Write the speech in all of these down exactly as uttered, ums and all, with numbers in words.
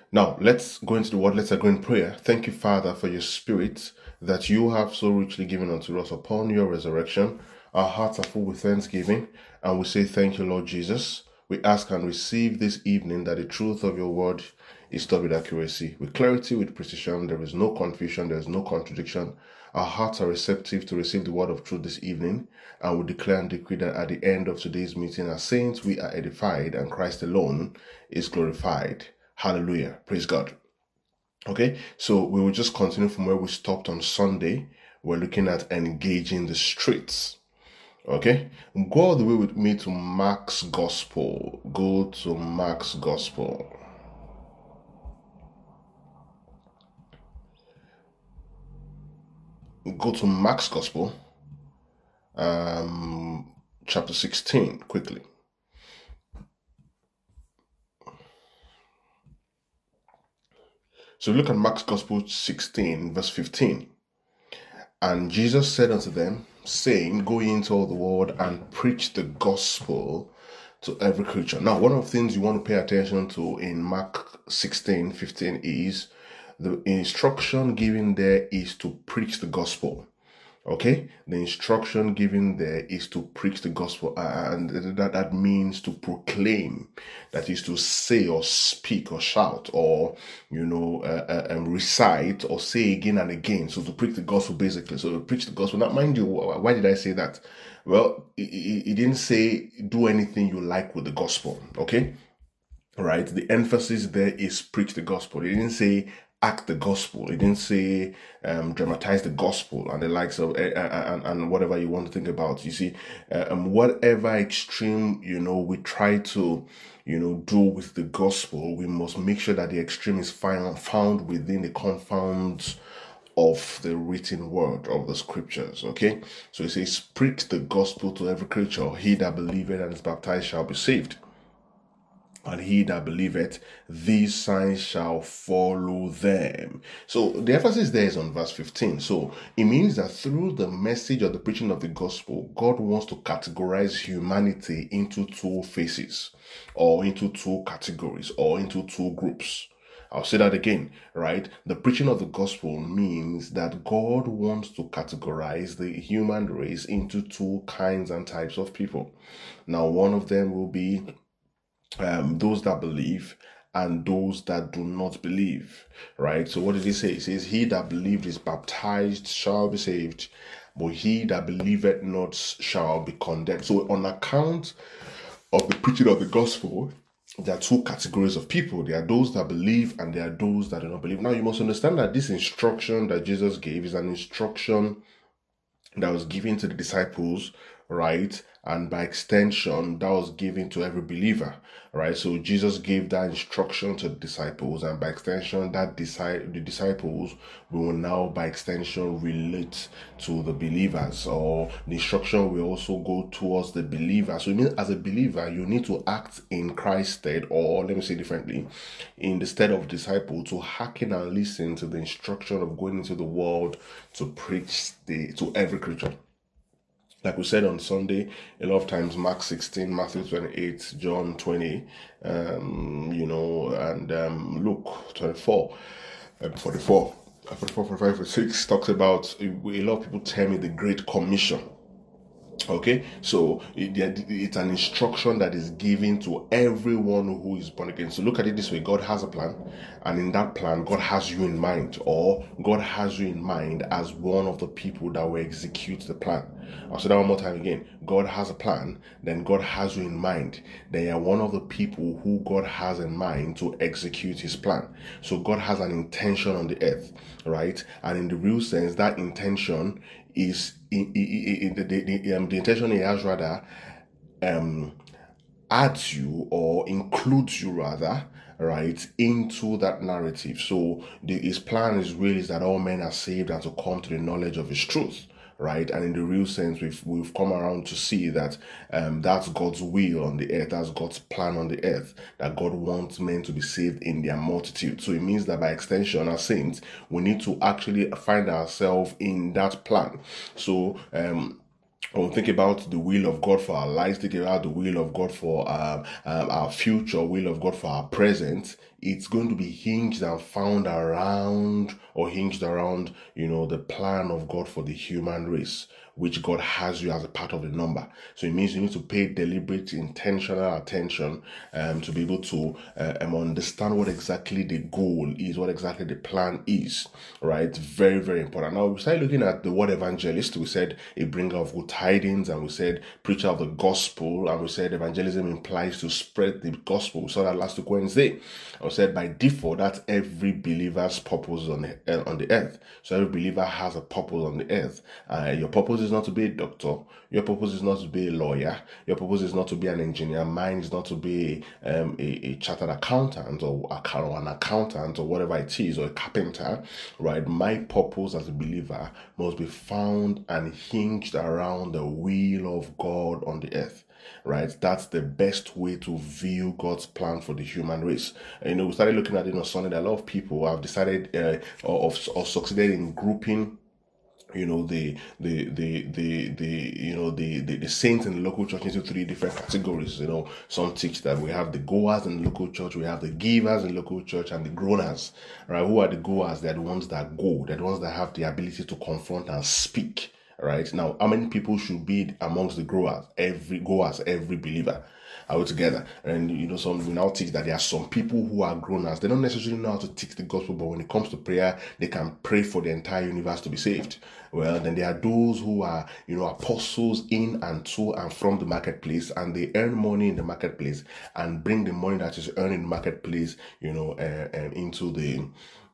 Now, let's go into the word. Let's go in prayer. Thank you, Father, for your spirit that you have so richly given unto us upon your resurrection. Our hearts are full with thanksgiving, and we say thank you, Lord Jesus. We ask and receive this evening that the truth of your word is taught with accuracy, with clarity, with precision. There is no confusion, there is no contradiction. Our hearts are receptive to receive the word of truth this evening, and we declare and decree that at the end of today's meeting, as saints, we are edified, and Christ alone is glorified. Hallelujah. Praise God. Okay, so we will just continue from where we stopped on Sunday. We're looking at engaging the streets. Okay, go all the way with me to Mark's Gospel. Go to Mark's Gospel. Go to Mark's Gospel, um, chapter sixteen, quickly. So look at Mark's Gospel sixteen, verse fifteen. And Jesus said unto them, saying, go ye into all the world and preach the gospel to every creature. Now, one of the things you want to pay attention to in Mark sixteen, fifteen is the instruction given there is to preach the gospel. Okay, the instruction given there is to preach the gospel, and that, that means to proclaim, that is to say or speak or shout or, you know, uh, uh, um, recite or say again and again. So to preach the gospel, basically. So to preach the gospel. Now, mind you, why did I say that? Well, it, it didn't say do anything you like with the gospel. Okay, right? The emphasis there is preach the gospel. It didn't say act the gospel. It didn't say um, dramatize the gospel and the likes of uh, and, and whatever you want to think about. You see, uh, um, whatever extreme, you know, we try to, you know, do with the gospel, we must make sure that the extreme is found found within the confounds of the written word of the scriptures. Okay, so it says, preach the gospel to every creature. He that believeth and is baptized shall be saved. And he that believeth, these signs shall follow them. So the emphasis there is on verse fifteen. So it means that through the message or the preaching of the gospel, God wants to categorize humanity into two phases, or into two categories, or into two groups. I'll say that again, right? The preaching of the gospel means that God wants to categorize the human race into two kinds and types of people. Now, one of them will be um, those that believe and those that do not believe, right? So what did he say? He says, he that believed is baptized shall be saved, but he that believeth not shall be condemned. So on account of the preaching of the gospel, there are two categories of people. There are those that believe and there are those that do not believe. Now you must understand that this instruction that Jesus gave is an instruction that was given to the disciples, right? And by extension, that was given to every believer, right? So Jesus gave that instruction to the disciples, and by extension, that disi- the disciples will now, by extension, relate to the believers, or the instruction will also go towards the believer. So it means as a believer, you need to act in Christ's stead, or let me say differently, in the stead of disciple, to hearken and listen to the instruction of going into the world to preach the to every creature. Like we said on Sunday, a lot of times Mark sixteen, Matthew twenty-eight, John twenty, um, you know, and um, Luke twenty-four, um, forty-four, forty-four, forty-five, forty-six talks about, a lot of people tell me, the Great Commission. Okay, so it, it's an instruction that is given to everyone who is born again. So look at it this way: God has a plan, and in that plan, God has you in mind, or God has you in mind as one of the people that will execute the plan. I'll say that one more time again. God has a plan, then God has you in mind. They are one of the people who God has in mind to execute his plan. So God has an intention on the earth, right? And in the real sense, that intention is in, in, in the, the, the, um, the intention he has rather um, adds you or includes you rather, right, into that narrative. So the, his plan is really is that all men are saved and to come to the knowledge of his truth, right? And in the real sense, we've we've come around to see that um, that's God's will on the earth, that's God's plan on the earth, that God wants men to be saved in their multitude. So it means that by extension, as saints, we need to actually find ourselves in that plan. So um when we think about the will of God for our lives, think about the will of God for um, um, our future, will of God for our present, it's going to be hinged and found around, or hinged around, you know, the plan of God for the human race, which God has you as a part of the number. So it means you need to pay deliberate, intentional attention um, to be able to uh, um, understand what exactly the goal is, what exactly the plan is, right? Very, very important. Now, we started looking at the word evangelist. We said a bringer of good tidings, and we said preacher of the gospel, and we said evangelism implies to spread the gospel. We saw that last week Wednesday. I said by default, that's every believer's purpose on the, uh, on the earth. So every believer has a purpose on the earth. Uh, your purpose is not to be a doctor. Your purpose is not to be a lawyer. Your purpose is not to be an engineer. Mine is not to be um, a, a chartered accountant or, a, or an accountant or whatever it is, or a carpenter, right? My purpose as a believer must be found and hinged around the will of God on the earth. Right, that's the best way to view God's plan for the human race. And, you know, we started looking at it on Sunday. That a lot of people have decided uh, of, of succeeded in grouping, you know, the the the the the you know the, the the saints in the local church into three different categories. You know, some teach that we have the goers in the local church, we have the givers in the local church, and the groaners. Right? Who are the goers? They're the ones that go. They're the ones that have the ability to confront and speak. Right? Now, how many people should be amongst the growers? Every goers, every believer. Are we together? And you know, some we now teach that there are some people who are groaners. They don't necessarily know how to teach the gospel, but when it comes to prayer, they can pray for the entire universe to be saved. Well, then there are those who are, you know, apostles in and to and from the marketplace, and they earn money in the marketplace and bring the money that is earned in the marketplace, you know, uh, uh, into the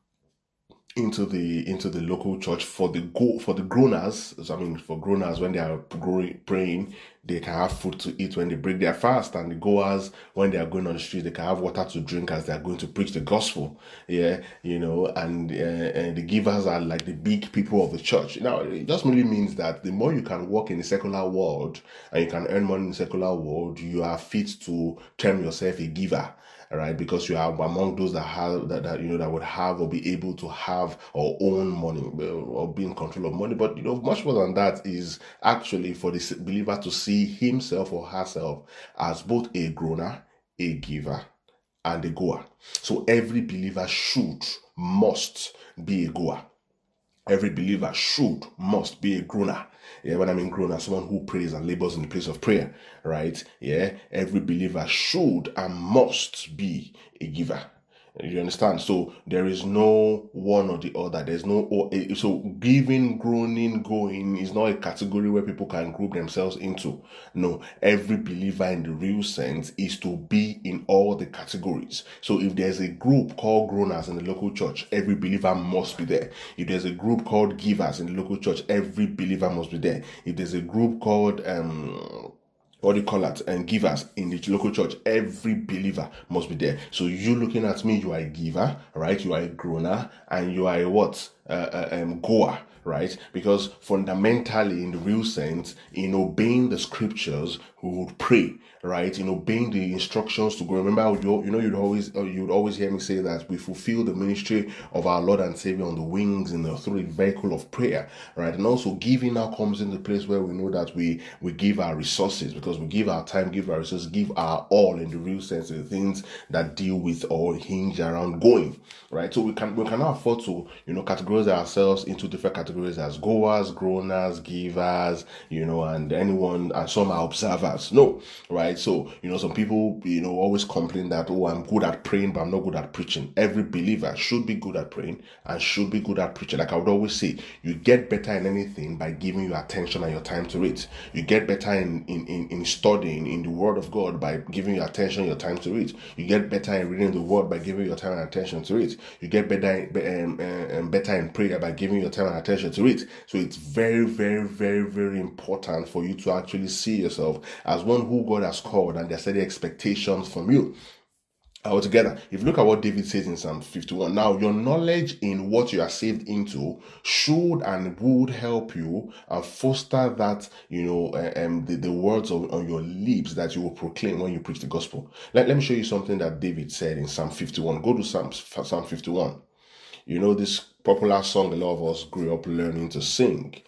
into the into the local church for the go for the groaners. I mean, for groaners, when they are growing, praying, they can have food to eat when they break their fast, and the goers, when they are going on the street, they can have water to drink as they are going to preach the gospel. Yeah, you know, and uh, and the givers are like the big people of the church. Now, it just really means that the more you can work in the secular world and you can earn money in the secular world, you are fit to term yourself a giver. Right, because you are among those that have that, that you know that would have or be able to have or own money or be in control of money. But you know, much more than that is actually for the believer to see himself or herself as both a groaner, a giver, and a goer. So every believer should, must be a goer. Every believer should, must be a groaner. Yeah, when I mean groaner, someone who prays and labors in the place of prayer, right? Yeah, every believer should and must be a giver. You understand? So there is no one or the other. There's no, so giving, groaning, going is not a category where people can group themselves into. No, every believer in the real sense is to be in all the categories. So if there's a group called groaners in the local church, every believer must be there. If there's a group called givers in the local church, every believer must be there. If there's a group called, um, what do you call it, and givers in the local church, every believer must be there. So you looking at me, you are a giver, right? You are a groaner, and you are a what? Uh, uh, um, goer, right? Because fundamentally, in the real sense, in obeying the scriptures, we would pray, right? In obeying the instructions to go. Remember, you, you know, you'd always you'd always hear me say that we fulfill the ministry of our Lord and Savior on the wings in the through the vehicle of prayer, right? And also giving now comes in the place where we know that we we give our resources, because we give our time, give our resources, give our all in the real sense of the things that deal with or hinge around going, right? So we can we cannot afford to, you know, categorize ourselves into different categories as goers, groaners, givers, you know, and anyone, and some are observers. No, right? So, you know, some people, you know, always complain that, oh, I'm good at praying, but I'm not good at preaching. Every believer should be good at praying and should be good at preaching. Like I would always say, you get better in anything by giving your attention and your time to it. You get better in, in, in, in studying in the Word of God by giving your attention, your time to it. You get better in reading the Word by giving your time and attention to it. You get better, um, um, better in prayer by giving your time and attention to it. So it's very, very, very, very important for you to actually see yourself as one who God has called, and there are certain expectations from you. Altogether, if you look at what David says in Psalm fifty-one, now your knowledge in what you are saved into should and would help you and foster that, you know, uh, um, the, the words of, on your lips that you will proclaim when you preach the gospel. Let, let me show you something that David said in Psalm fifty-one. Go to Psalm, Psalm fifty-one. You know, this popular song a lot of us grew up learning to sing.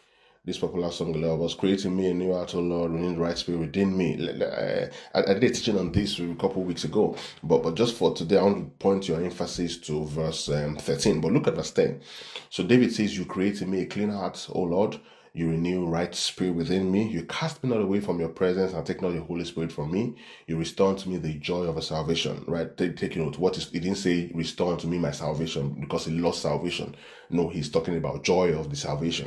this popular song, "Love was creating me a new heart, O Lord, renewing the right spirit within me." I, I did a teaching on this a couple of weeks ago, but but just for today, I want to point your emphasis to verse um, thirteen. But look at verse ten. So David says, "You created me a clean heart, O Lord. You renew right spirit within me. You cast me not away from your presence and take not your Holy Spirit from me. You restore unto me the joy of a salvation." Right? Take, take note. What is, he didn't say restore unto me my salvation because he lost salvation. No, he's talking about joy of the salvation.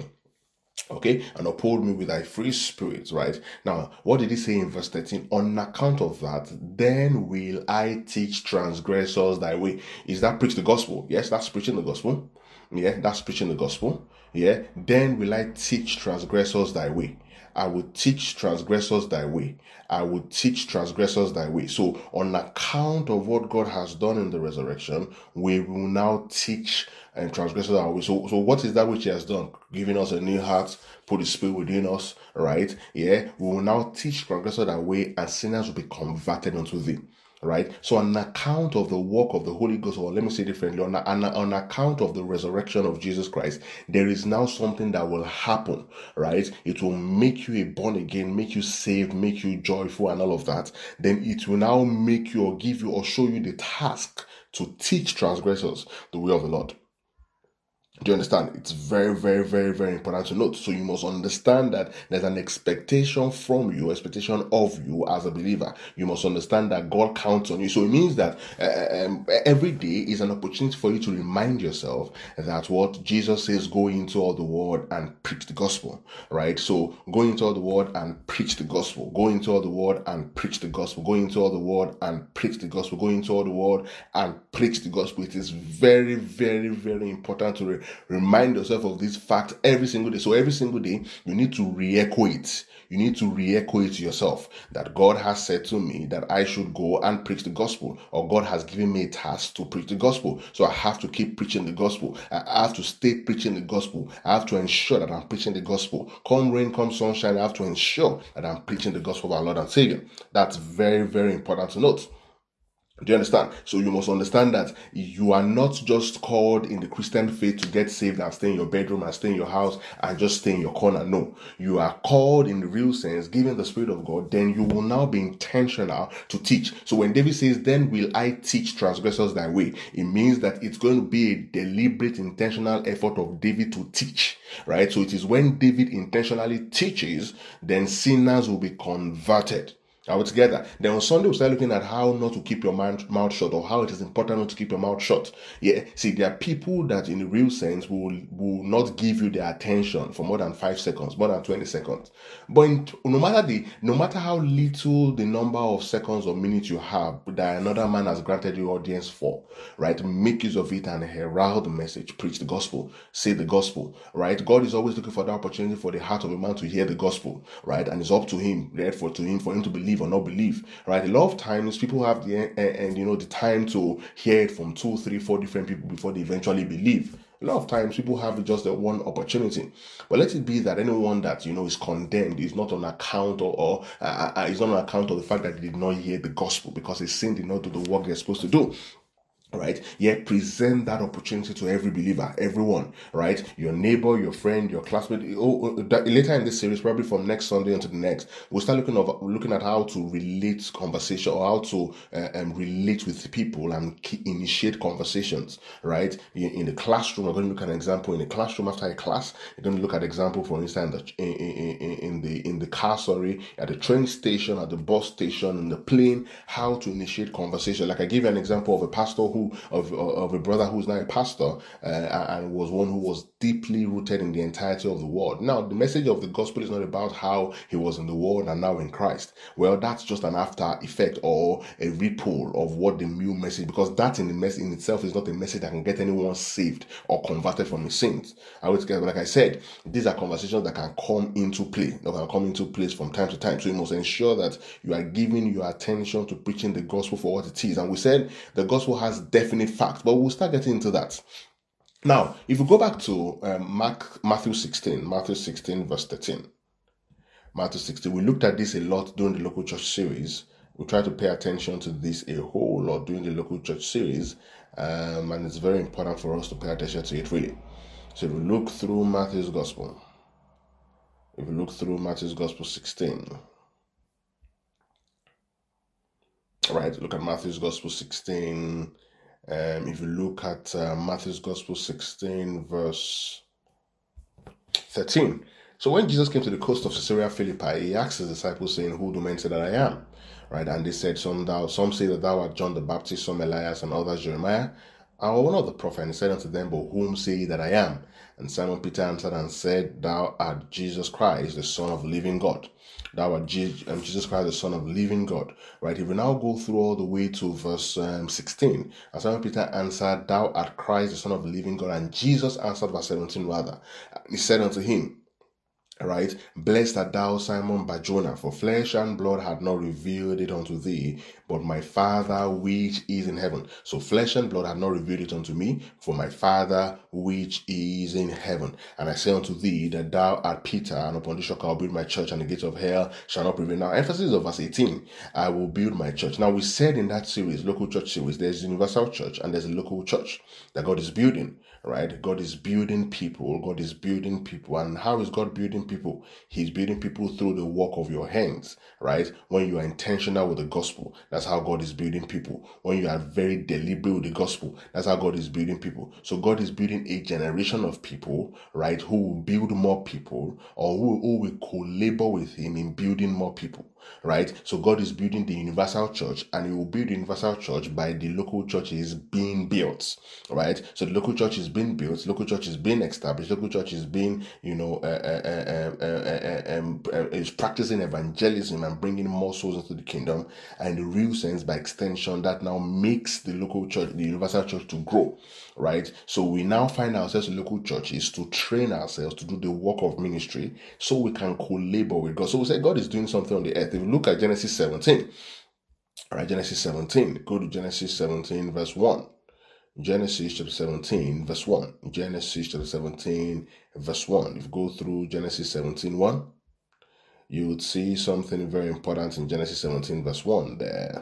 Okay, and uphold me with thy free spirit. Right now, what did he say in verse thirteen? On account of that, then will I teach transgressors thy way. Is that preach the gospel? Yes, that's preaching the gospel. Yeah, that's preaching the gospel. Yeah, then will I teach transgressors thy way. I will teach transgressors thy way. I will teach transgressors thy way. So, on account of what God has done in the resurrection, we will now teach and transgressors our way. So, so what is that which he has done? Giving us a new heart, put his spirit within us, right? Yeah, we will now teach transgressors thy way, and sinners will be converted unto thee. Right, so on account of the work of the Holy Ghost, or let me say differently, on, on, on account of the resurrection of Jesus Christ, there is now something that will happen, right? It will make you a born again, make you saved, make you joyful, and all of that. Then it will now make you or give you or show you the task to teach transgressors the way of the Lord. Do you understand? It's very, very, very, very important to note. So you must understand that there's an expectation from you, expectation of you as a believer. You must understand that God counts on you. So it means that uh, um, every day is an opportunity for you to remind yourself that what Jesus says, go into all the world and preach the gospel, right? So go into all the world and preach the gospel. Go into all the world and preach the gospel. Go into all the world and preach the gospel. Go into all the world and preach the gospel. It is very, very, very important to re- remind yourself of this fact every single day. So every single day, you need to re-echo it. You need to re-echo it to yourself that God has said to me that I should go and preach the gospel, or God has given me a task to preach the gospel. So I have to keep preaching the gospel. I have to stay preaching the gospel. I have to ensure that I'm preaching the gospel. Come rain, come sunshine, I have to ensure that I'm preaching the gospel of our Lord and Savior. That's very, very important to note. Do you understand? So you must understand that you are not just called in the Christian faith to get saved and stay in your bedroom and stay in your house and just stay in your corner. No, you are called in the real sense, given the Spirit of God. Then you will now be intentional to teach. So when David says, then will I teach transgressors thy way, it means that it's going to be a deliberate, intentional effort of David to teach, right? So it is when David intentionally teaches, then sinners will be converted. Are we together? Then on Sunday, we'll start looking at how not to keep your mouth shut, or how it is important not to keep your mouth shut. Yeah, see, there are people that in the real sense will, will not give you their attention for more than five seconds, more than twenty seconds. But in, no matter the, no matter how little the number of seconds or minutes you have that another man has granted you audience for, right? Make use of it and herald the message, preach the gospel, say the gospel, right? God is always looking for the opportunity for the heart of a man to hear the gospel, right? And it's up to him, therefore, to him, for him to believe or not believe, right? A lot of times people have the and, and you know the time to hear it from two, three, four different people before they eventually believe. A lot of times people have just the one opportunity, but let it be that anyone that you know is condemned is not on account or, or uh, uh, is not on account of the fact that they did not hear the gospel, because his sin did not do the work they're supposed to do. Right? Yet present that opportunity to every believer, everyone, right? Your neighbor, your friend, your classmate. Oh, that, later in this series, probably from next Sunday into the next, we'll start looking of looking at how to relate conversation, or how to uh, um, relate with people and initiate conversations, right? In, in the classroom, we're going to look at an example in the classroom after a class. You're going to look at example, for instance, in, in, in the in the car, sorry, at the train station, at the bus station, in the plane, how to initiate conversation. Like I gave you an example of a pastor who Of, of a brother who's now a pastor uh, and was one who was deeply rooted in the entirety of the world. Now, the message of the gospel is not about how he was in the world and now in Christ. Well, that's just an after effect or a ripple of what the new message, because that in the message in itself is not a message that can get anyone saved or converted from his sins. I would get, like I said, these are conversations that can come into play, that can come into place from time to time. So you must ensure that you are giving your attention to preaching the gospel for what it is. And we said the gospel has definite facts, but we'll start getting into that. Now, if we go back to um, Mark, Matthew sixteen, Matthew sixteen, verse thirteen. Matthew sixteen, we looked at this a lot during the local church series. We try to pay attention to this a whole lot during the local church series, um, and it's very important for us to pay attention to it, really. So if we look through Matthew's gospel, If you look through Matthew's Gospel sixteen, right, look at Matthew's Gospel sixteen. Um, if you look at uh, Matthew's Gospel sixteen, verse thirteen. So when Jesus came to the coast of Caesarea Philippi, he asked his disciples, saying, "Who do men say that I am?" Right, and they said, "Some thou, some say that thou art John the Baptist, some Elias, and others Jeremiah, or one of the prophets." And he said unto them, "But whom say ye that I am?" And Simon Peter answered and said, "Thou art Jesus Christ, the Son of the living God." Thou art Jesus Christ, the Son of the living God. Right, if we now go through all the way to verse um, sixteen, and Simon Peter answered, "Thou art Christ, the Son of the living God." And Jesus answered, verse seventeen rather, he said unto him, right, "Blessed art thou, Simon Bar-Jonah, for flesh and blood had not revealed it unto thee, but my Father which is in heaven." So flesh and blood had not revealed it unto me, for my Father which is in heaven. "And I say unto thee that thou art Peter, and upon this rock I will build my church, and the gates of hell shall not prevail." Now, emphasis of verse eighteen, "I will build my church." Now, we said in that series, local church series, there's universal church and there's a local church that God is building. Right? God is building people. God is building people. And how is God building people? He's building people through the work of your hands, right? When you are intentional with the gospel, that's how God is building people. When you are very deliberate with the gospel, that's how God is building people. So God is building a generation of people, right, who will build more people, or who, who will co-labor with him in building more people. Right? So God is building the universal church, and he will build the universal church by the local churches being built. Right? So the local church is being built, local church is being established, local church is being, you know, uh, uh, uh, uh, uh, um, uh, is practicing evangelism and bringing more souls into the kingdom. And in the real sense, by extension, that now makes the local church, the universal church, to grow. Right? So we now find ourselves in local churches to train ourselves to do the work of ministry, so we can co-labor with God. So we say God is doing something on the earth. If you look at Genesis seventeen, all right, Genesis seventeen, go to Genesis seventeen, verse one. Genesis chapter seventeen, verse one. Genesis chapter seventeen, verse one. If you go through Genesis seventeen, one, you would see something very important in Genesis seventeen, verse one there.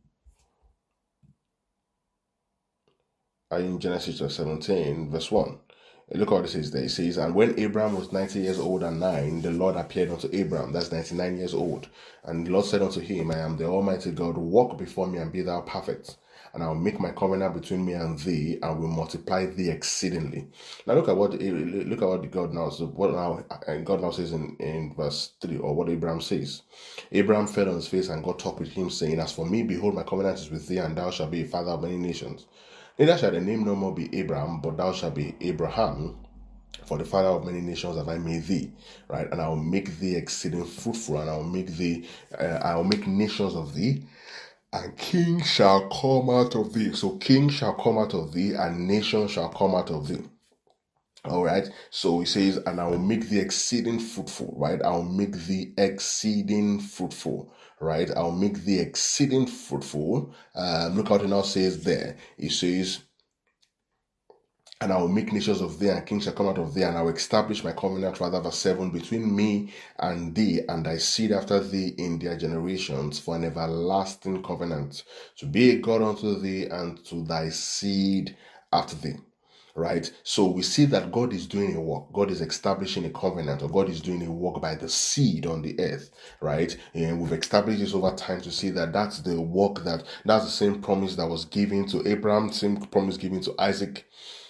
In Genesis chapter seventeen, verse one. Look what it says there. It says, "And when Abraham was ninety years old and nine, the Lord appeared unto Abraham." That's ninety-nine years old. "And the Lord said unto him, I am the Almighty God. Walk before me and be thou perfect. And I will make my covenant between me and thee, and will multiply thee exceedingly." Now look at what look at what God now what now God now says in, in verse three, or what Abraham says. "Abraham fell on his face, and God talked with him, saying, As for me, behold, my covenant is with thee, and thou shalt be a father of many nations. Neither shall the name no more be Abraham, but thou shalt be Abraham, for the father of many nations have I made thee." Right? "And I will make thee exceeding fruitful, and I will make thee, uh, I will make nations of thee, and kings shall come out of thee." So kings shall come out of thee, and nations shall come out of thee. All right. So he says, "And I will make thee exceeding fruitful." Right? "I will make thee exceeding fruitful." Right? "I will make thee exceeding fruitful." Um, look how it now says there. It says, "And I will make nations of thee, and kings shall come out of thee, and I will establish my covenant," rather, verse seven, "between me and thee and thy seed after thee in their generations, for an everlasting covenant, to be a God unto thee and to thy seed after thee." Right? So we see that God is doing a work. God is establishing a covenant, or God is doing a work by the seed on the earth. Right? And we've established this over time to see that that's the work, that that's the same promise that was given to Abraham, same promise given to Isaac,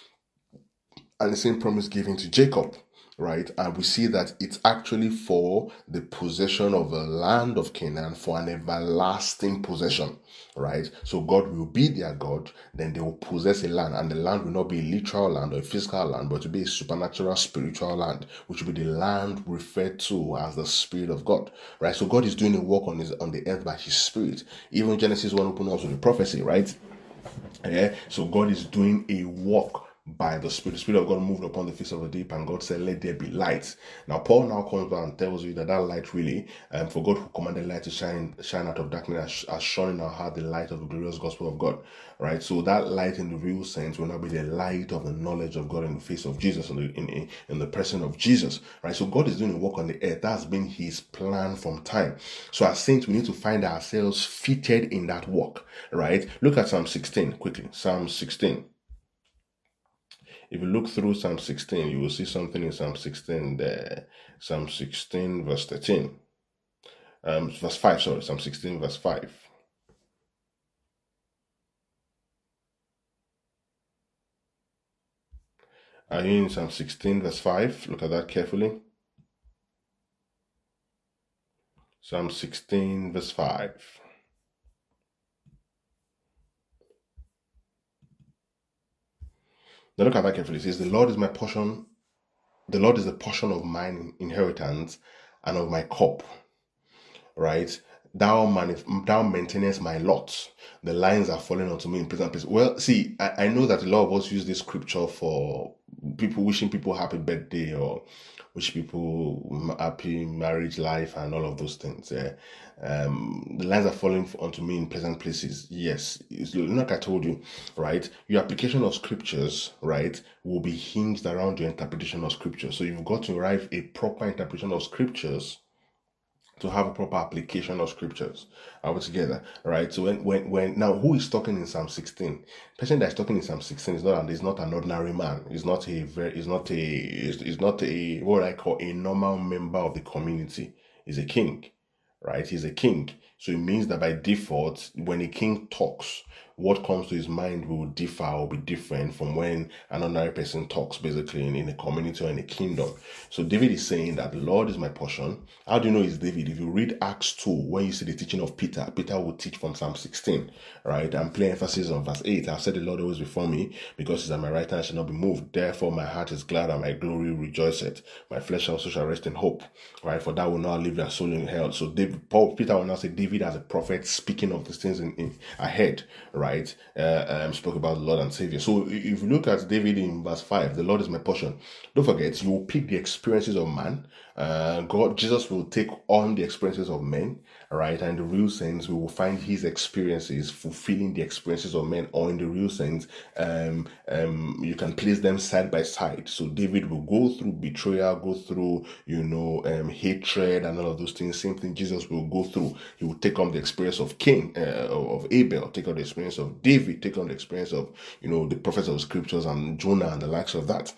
and the same promise given to Jacob. Right? And we see that it's actually for the possession of the land of Canaan, for an everlasting possession. Right? So God will be their God, then they will possess a land, and the land will not be a literal land or a physical land, but to be a supernatural spiritual land, which will be the land referred to as the Spirit of God. Right? So God is doing a work on his on the earth by his Spirit. Even Genesis one opens up with the prophecy, right? Yeah. So God is doing a work by the Spirit. The Spirit of God moved upon the face of the deep, and God said, "Let there be light." Now Paul now comes back and tells you that that light really, um, for God who commanded light to shine shine out of darkness, has shone in our heart the light of the glorious gospel of God. Right? So that light in the real sense will not be the light of the knowledge of God in the face of Jesus, in the, in, in the person of Jesus. Right? So God is doing a work on the earth. That's been his plan from time. So as saints, we need to find ourselves fitted in that work. Right? Look at Psalm sixteen quickly. Psalm sixteen. If you look through Psalm sixteen, you will see something in Psalm sixteen there. Psalm sixteen, verse thirteen. Um, verse five, sorry, Psalm sixteen, verse five. Are you in Psalm sixteen, verse five? Look at that carefully. Psalm sixteen, verse five. Now look at that carefully. It says, the Lord is my portion, the Lord is the portion of mine inheritance and of my cup. Right? Thou, manif- thou maintainest my lot. The lines are falling onto me in pleasant place. Well, see, I, I know that a lot of us use this scripture for people wishing people happy birthday or wish people happy marriage life and all of those things. Yeah. Um, the lines are falling onto me in pleasant places. Yes, it's like I told you, right? Your application of scriptures, right, will be hinged around your interpretation of scripture. So you've got to arrive a proper interpretation of scriptures to have a proper application of scriptures all together, right? So when when when now who is talking in Psalm sixteen? The person that is talking in Psalm sixteen is not is not an ordinary man. Is not a very is not a is, is not a what I call a normal member of the community. Is a king, right? He's a king. So it means that by default, when a king talks, what comes to his mind will differ or be different from when an ordinary person talks, basically in, in a community or in a kingdom. So David is saying that the Lord is my portion. How do you know it's David? If you read Acts two, when you see the teaching of Peter, Peter will teach from Psalm sixteen, right? And play emphasis on verse eight. I've said the Lord always before me, because he's at my right hand, I shall not be moved. Therefore my heart is glad and my glory rejoiceth. My flesh also shall rest in hope, right? For thou will not leave their soul in hell. So David, Paul, Peter will now say David as a prophet speaking of these things in, in ahead, right? Right, uh, um, spoke about the Lord and Savior. So if you look at David in verse five, the Lord is my portion. Don't forget, you will pick the experiences of man. Uh, God, Jesus will take on the experiences of men, right? And in the real sense, we will find his experiences fulfilling the experiences of men, or in the real sense, um, um, you can place them side by side. So David will go through betrayal, go through, you know, um, hatred and all of those things. Same thing Jesus will go through. He will take on the experience of Cain, uh, of Abel, take on the experience of David, take on the experience of, you know, the prophets of the scriptures and Jonah and the likes of that.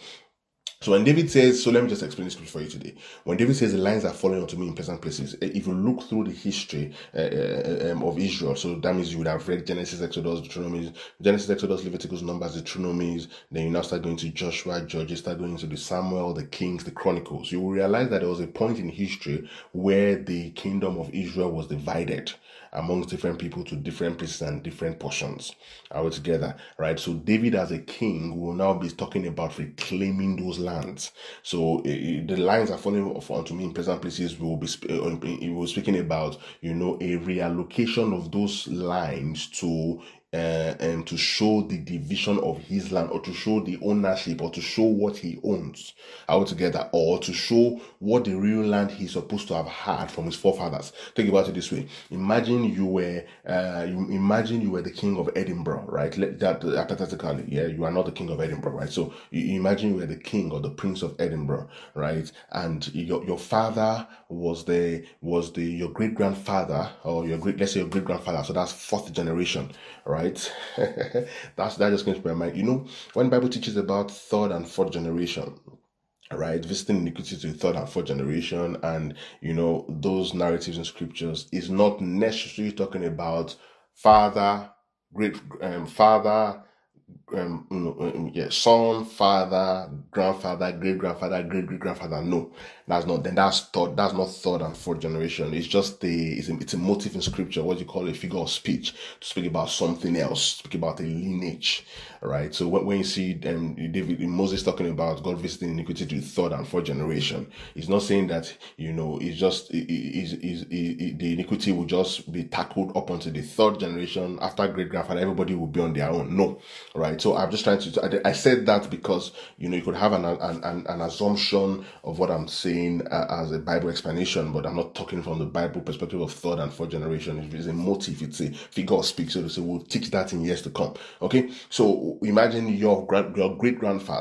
So when David says, so let me just explain this scripture for you today. When David says the lines are falling onto me in pleasant places, if you look through the history uh, uh, um, of Israel, so that means you would have read Genesis, Exodus, Deuteronomy, Genesis, Exodus, Leviticus, Numbers, Deuteronomy, then you now start going to Joshua, Judges, start going into the Samuel, the Kings, the Chronicles. You will realize that there was a point in history where the kingdom of Israel was divided amongst different people to different places and different portions all together, right? So David as a king will now be talking about reclaiming those lands. So uh, the lines are falling onto me in pleasant places. We will be uh, we will speaking about, you know, a reallocation of those lines to Uh, and to show the division of his land, or to show the ownership, or to show what he owns altogether, or to show what the real land he's supposed to have had from his forefathers. Think about it this way: imagine you were, uh, you imagine you were the king of Edinburgh, right? Let that hypothetically, yeah, you are not the king of Edinburgh, right? So you imagine you were the king or the prince of Edinburgh, right? And your your father was the was the your great grandfather, or your great let's say your great grandfather. So that's fourth generation, right? Right, that's that just came to my mind. You know, when the Bible teaches about third and fourth generation, right, visiting iniquity to the third and fourth generation, and you know those narratives in scriptures is not necessarily talking about father, great um, father. Um, you know, um, yeah, son, father, grandfather, great grandfather, great great grandfather. No, that's not. Then that's third. That's not third and fourth generation. It's just the. It's a, it's a motive in scripture. What you call a figure of speech to speak about something else. Speak about a lineage, right? So when, when you see um, David Moses talking about God visiting iniquity to the third and fourth generation, he's not saying that, you know, it's just it, it, it, it, it, the iniquity will just be tackled up onto the third generation after great grandfather. Everybody will be on their own. No. Right, so I'm just trying to. I said that because, you know, you could have an an, an, an assumption of what I'm saying uh, as a Bible explanation, but I'm not talking from the Bible perspective of third and fourth generation. It's a motive, it's a figure of speech. So to say, we'll teach that in years to come. Okay, so imagine your your great grandfather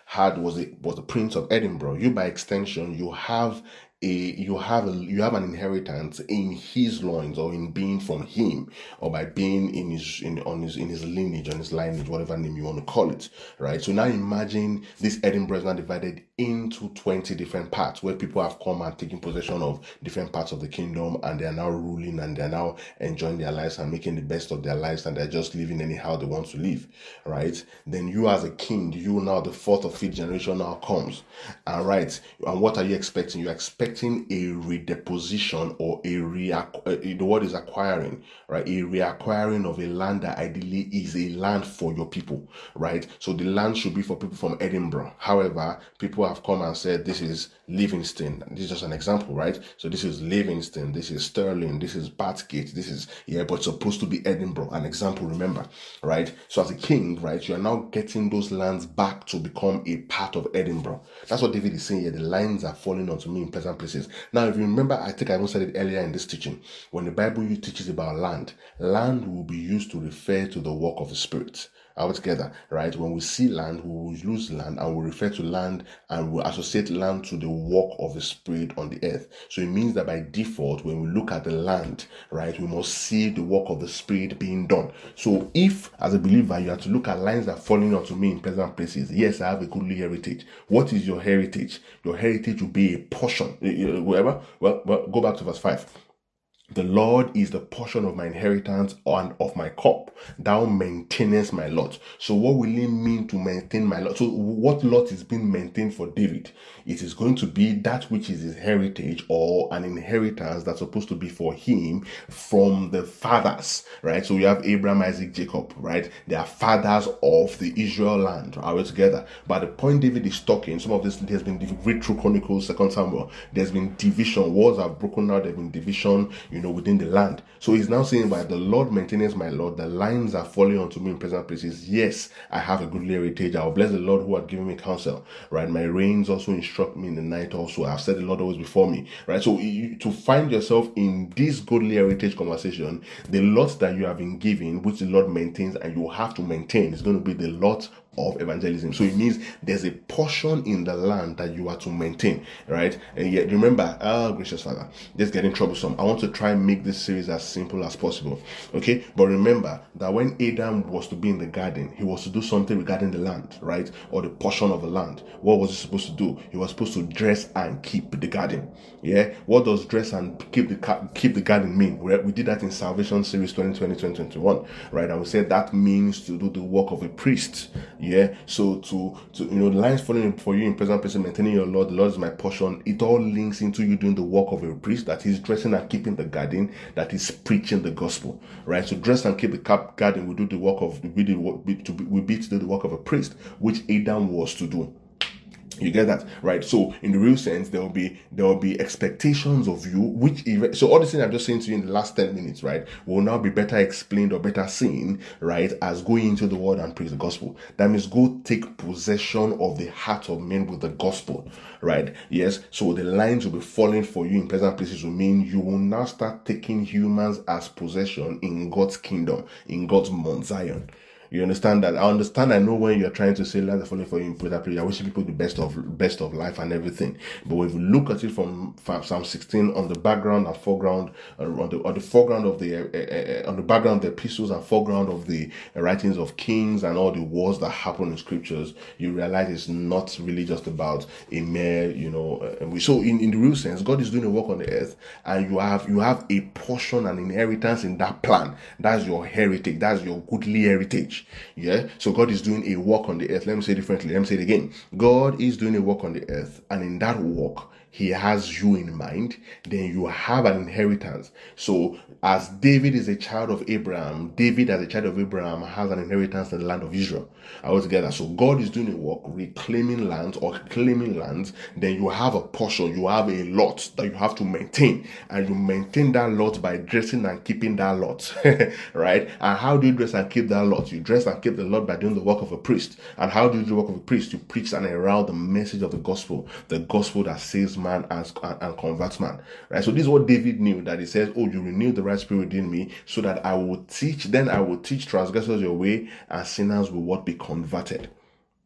had was a, was the Prince of Edinburgh. You, by extension, you have a you have a you have an inheritance in his loins, or in being from him, or by being in his in on his in his lineage, on his lineage, whatever name you want to call it, right? So now imagine this Edinburgh is now divided into twenty different parts, where people have come and taken possession of different parts of the kingdom, and they are now ruling, and they are now enjoying their lives and making the best of their lives, and they're just living anyhow they want to live, right? Then you, as a king, you now, the fourth or fifth generation now comes, and right, and what are you expecting? You're expecting a redeposition, or a re uh, the word is acquiring, right? A reacquiring of a land that ideally is a land for your people, right? So the land should be for people from Edinburgh. However, people have come and said, this is Livingston. This is just an example, right? So this is Livingston, this is Stirling, this is Bathgate, this is, yeah, but it's supposed to be Edinburgh. An example, remember, right? So as a king, right, you are now getting those lands back to become a part of Edinburgh. That's what David is saying here. The lines are falling onto me in pleasant places. Now, if you remember, I think I even said it earlier in this teaching, when the Bible teaches about land, land will be used to refer to the work of the Spirit. All together, right? When we see land, we will use land, and we refer to land, and we associate land to the work of the Spirit on the earth. So it means that by default, when we look at the land, right, we must see the work of the Spirit being done. So if, as a believer, you have to look at lines that are falling onto me in pleasant places, yes, I have a goodly heritage. What is your heritage? Your heritage will be a portion. Whatever. Well, well, go back to verse five. The Lord is the portion of my inheritance and of my cup. Thou maintainest my lot. So what will it mean to maintain my lot? So what lot is being maintained for David? It is going to be that which is his heritage, or an inheritance that's supposed to be for him from the fathers, right? So we have Abraham, Isaac, Jacob, right? They are fathers of the Israel land. Are we together? But the point David is talking, some of this has been read through Chronicles, Second Samuel. There's been division. Wars have broken out. There's been division, you know, within the land. So he's now saying, by the Lord maintains my Lord, the lines are falling onto me in pleasant places. Yes, I have a goodly heritage. I will bless the Lord who had given me counsel, right? My reins also instruct me in the night also. I've said the Lord always before me, right? So you, to find yourself in this goodly heritage conversation, the lot that you have been given, which the Lord maintains and you have to maintain, is going to be the lot of evangelism. So it means there's a portion in the land that you are to maintain, right? And yet remember, oh gracious Father, this is getting troublesome. I want to try and make this series as simple as possible, okay? But remember that when Adam was to be in the garden, he was to do something regarding the land, right? Or the portion of the land. What was he supposed to do? He was supposed to dress and keep the garden. Yeah, what does dress and keep the keep the garden mean? We did that in Salvation Series twenty twenty to twenty twenty-one, right? And we said that means to do the work of a priest. Yeah, so to to you know, the lines falling for you in present person, maintaining your Lord, the Lord is my portion. It all links into you doing the work of a priest, that is dressing and keeping the garden, that is preaching the gospel, right? So dress and keep the garden, we do the work of we do to we be to do the work of a priest, which Adam was to do. You get that, right? So in the real sense, there will be there will be expectations of you, which so all the things I'm just saying to you in the last ten minutes, right, will now be better explained or better seen, right, as going into the world and preach the gospel. That means go take possession of the heart of men with the gospel, right? Yes. So the lines will be falling for you in pleasant places will mean you will now start taking humans as possession in God's kingdom, in God's Mount Zion. You understand that? I understand. I know when you're trying to say lines are falling for you in that place, I wish people the best of best of life and everything. But if you look at it from Psalm sixteen, on the background and foreground, uh, on the on the foreground of the uh, uh, on the background of the epistles and foreground of the uh, writings of kings and all the wars that happen in scriptures, you realize it's not really just about a mere, you know. Uh, so in, in the real sense, God is doing a work on the earth, and you have you have a portion and inheritance in that plan. That's your heritage. That's your goodly heritage. Yeah, so God is doing a work on the earth. Let me say it differently. Let me say it again. God is doing a work on the earth, and in that work, He has you in mind. Then you have an inheritance. So as David is a child of Abraham, David as a child of Abraham has an inheritance in the land of Israel. All together. So God is doing a work, reclaiming lands or claiming lands. Then you have a portion, you have a lot that you have to maintain, and you maintain that lot by dressing and keeping that lot, right? And how do you dress and keep that lot? You dress and keep the lot by doing the work of a priest. And how do you do the work of a priest? You preach and herald the message of the gospel, the gospel that saves man and, and, and converts man, right? So this is what David knew, that he says, oh, you renew the right spirit within me, so that I will teach, then I will teach transgressors your way, and sinners will what be converted.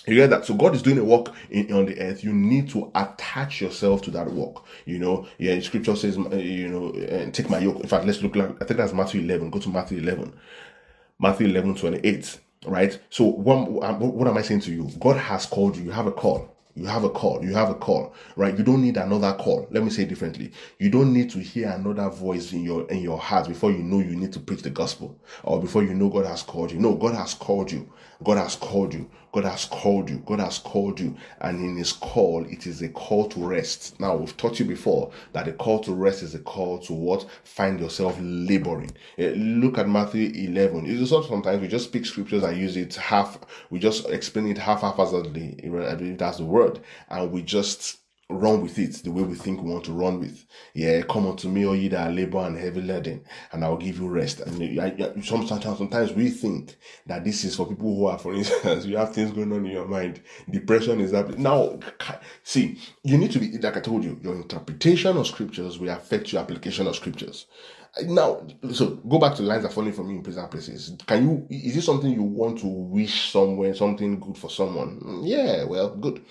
You get that? So God is doing a work in, on the earth. You need to attach yourself to that work. You know, yeah, scripture says, uh, you know, uh, take my yoke. In fact, let's look like, I think that's Matthew eleven. Go to Matthew eleven. Matthew eleven twenty-eight, right? So what, what am I saying to you? God has called you. You have a call. You have a call. You have a call, right? You don't need another call. Let me say it differently. You don't need to hear another voice in your in your heart before you know you need to preach the gospel, or before you know God has called you. No, God has called you. God has called you. God has called you. God has called you. And in his call, it is a call to rest. Now, we've taught you before that a call to rest is a call to what? Find yourself laboring. Uh, look at Matthew eleven. It's just sometimes we just speak scriptures and use it half, we just explain it half haphazardly. I believe that's the word. And we just run with it the way we think we want to run with. Yeah, come unto me, all ye that are labor and heavy laden, and I'll give you rest. And I, I, sometimes, sometimes we think that this is for people who are, for instance, you have things going on in your mind. Depression is happening. Now, see, you need to be, like I told you, your interpretation of scriptures will affect your application of scriptures. Now, so go back to the lines that are falling from you in pleasant places. Can you, is this something you want to wish somewhere, something good for someone? Yeah, well, good.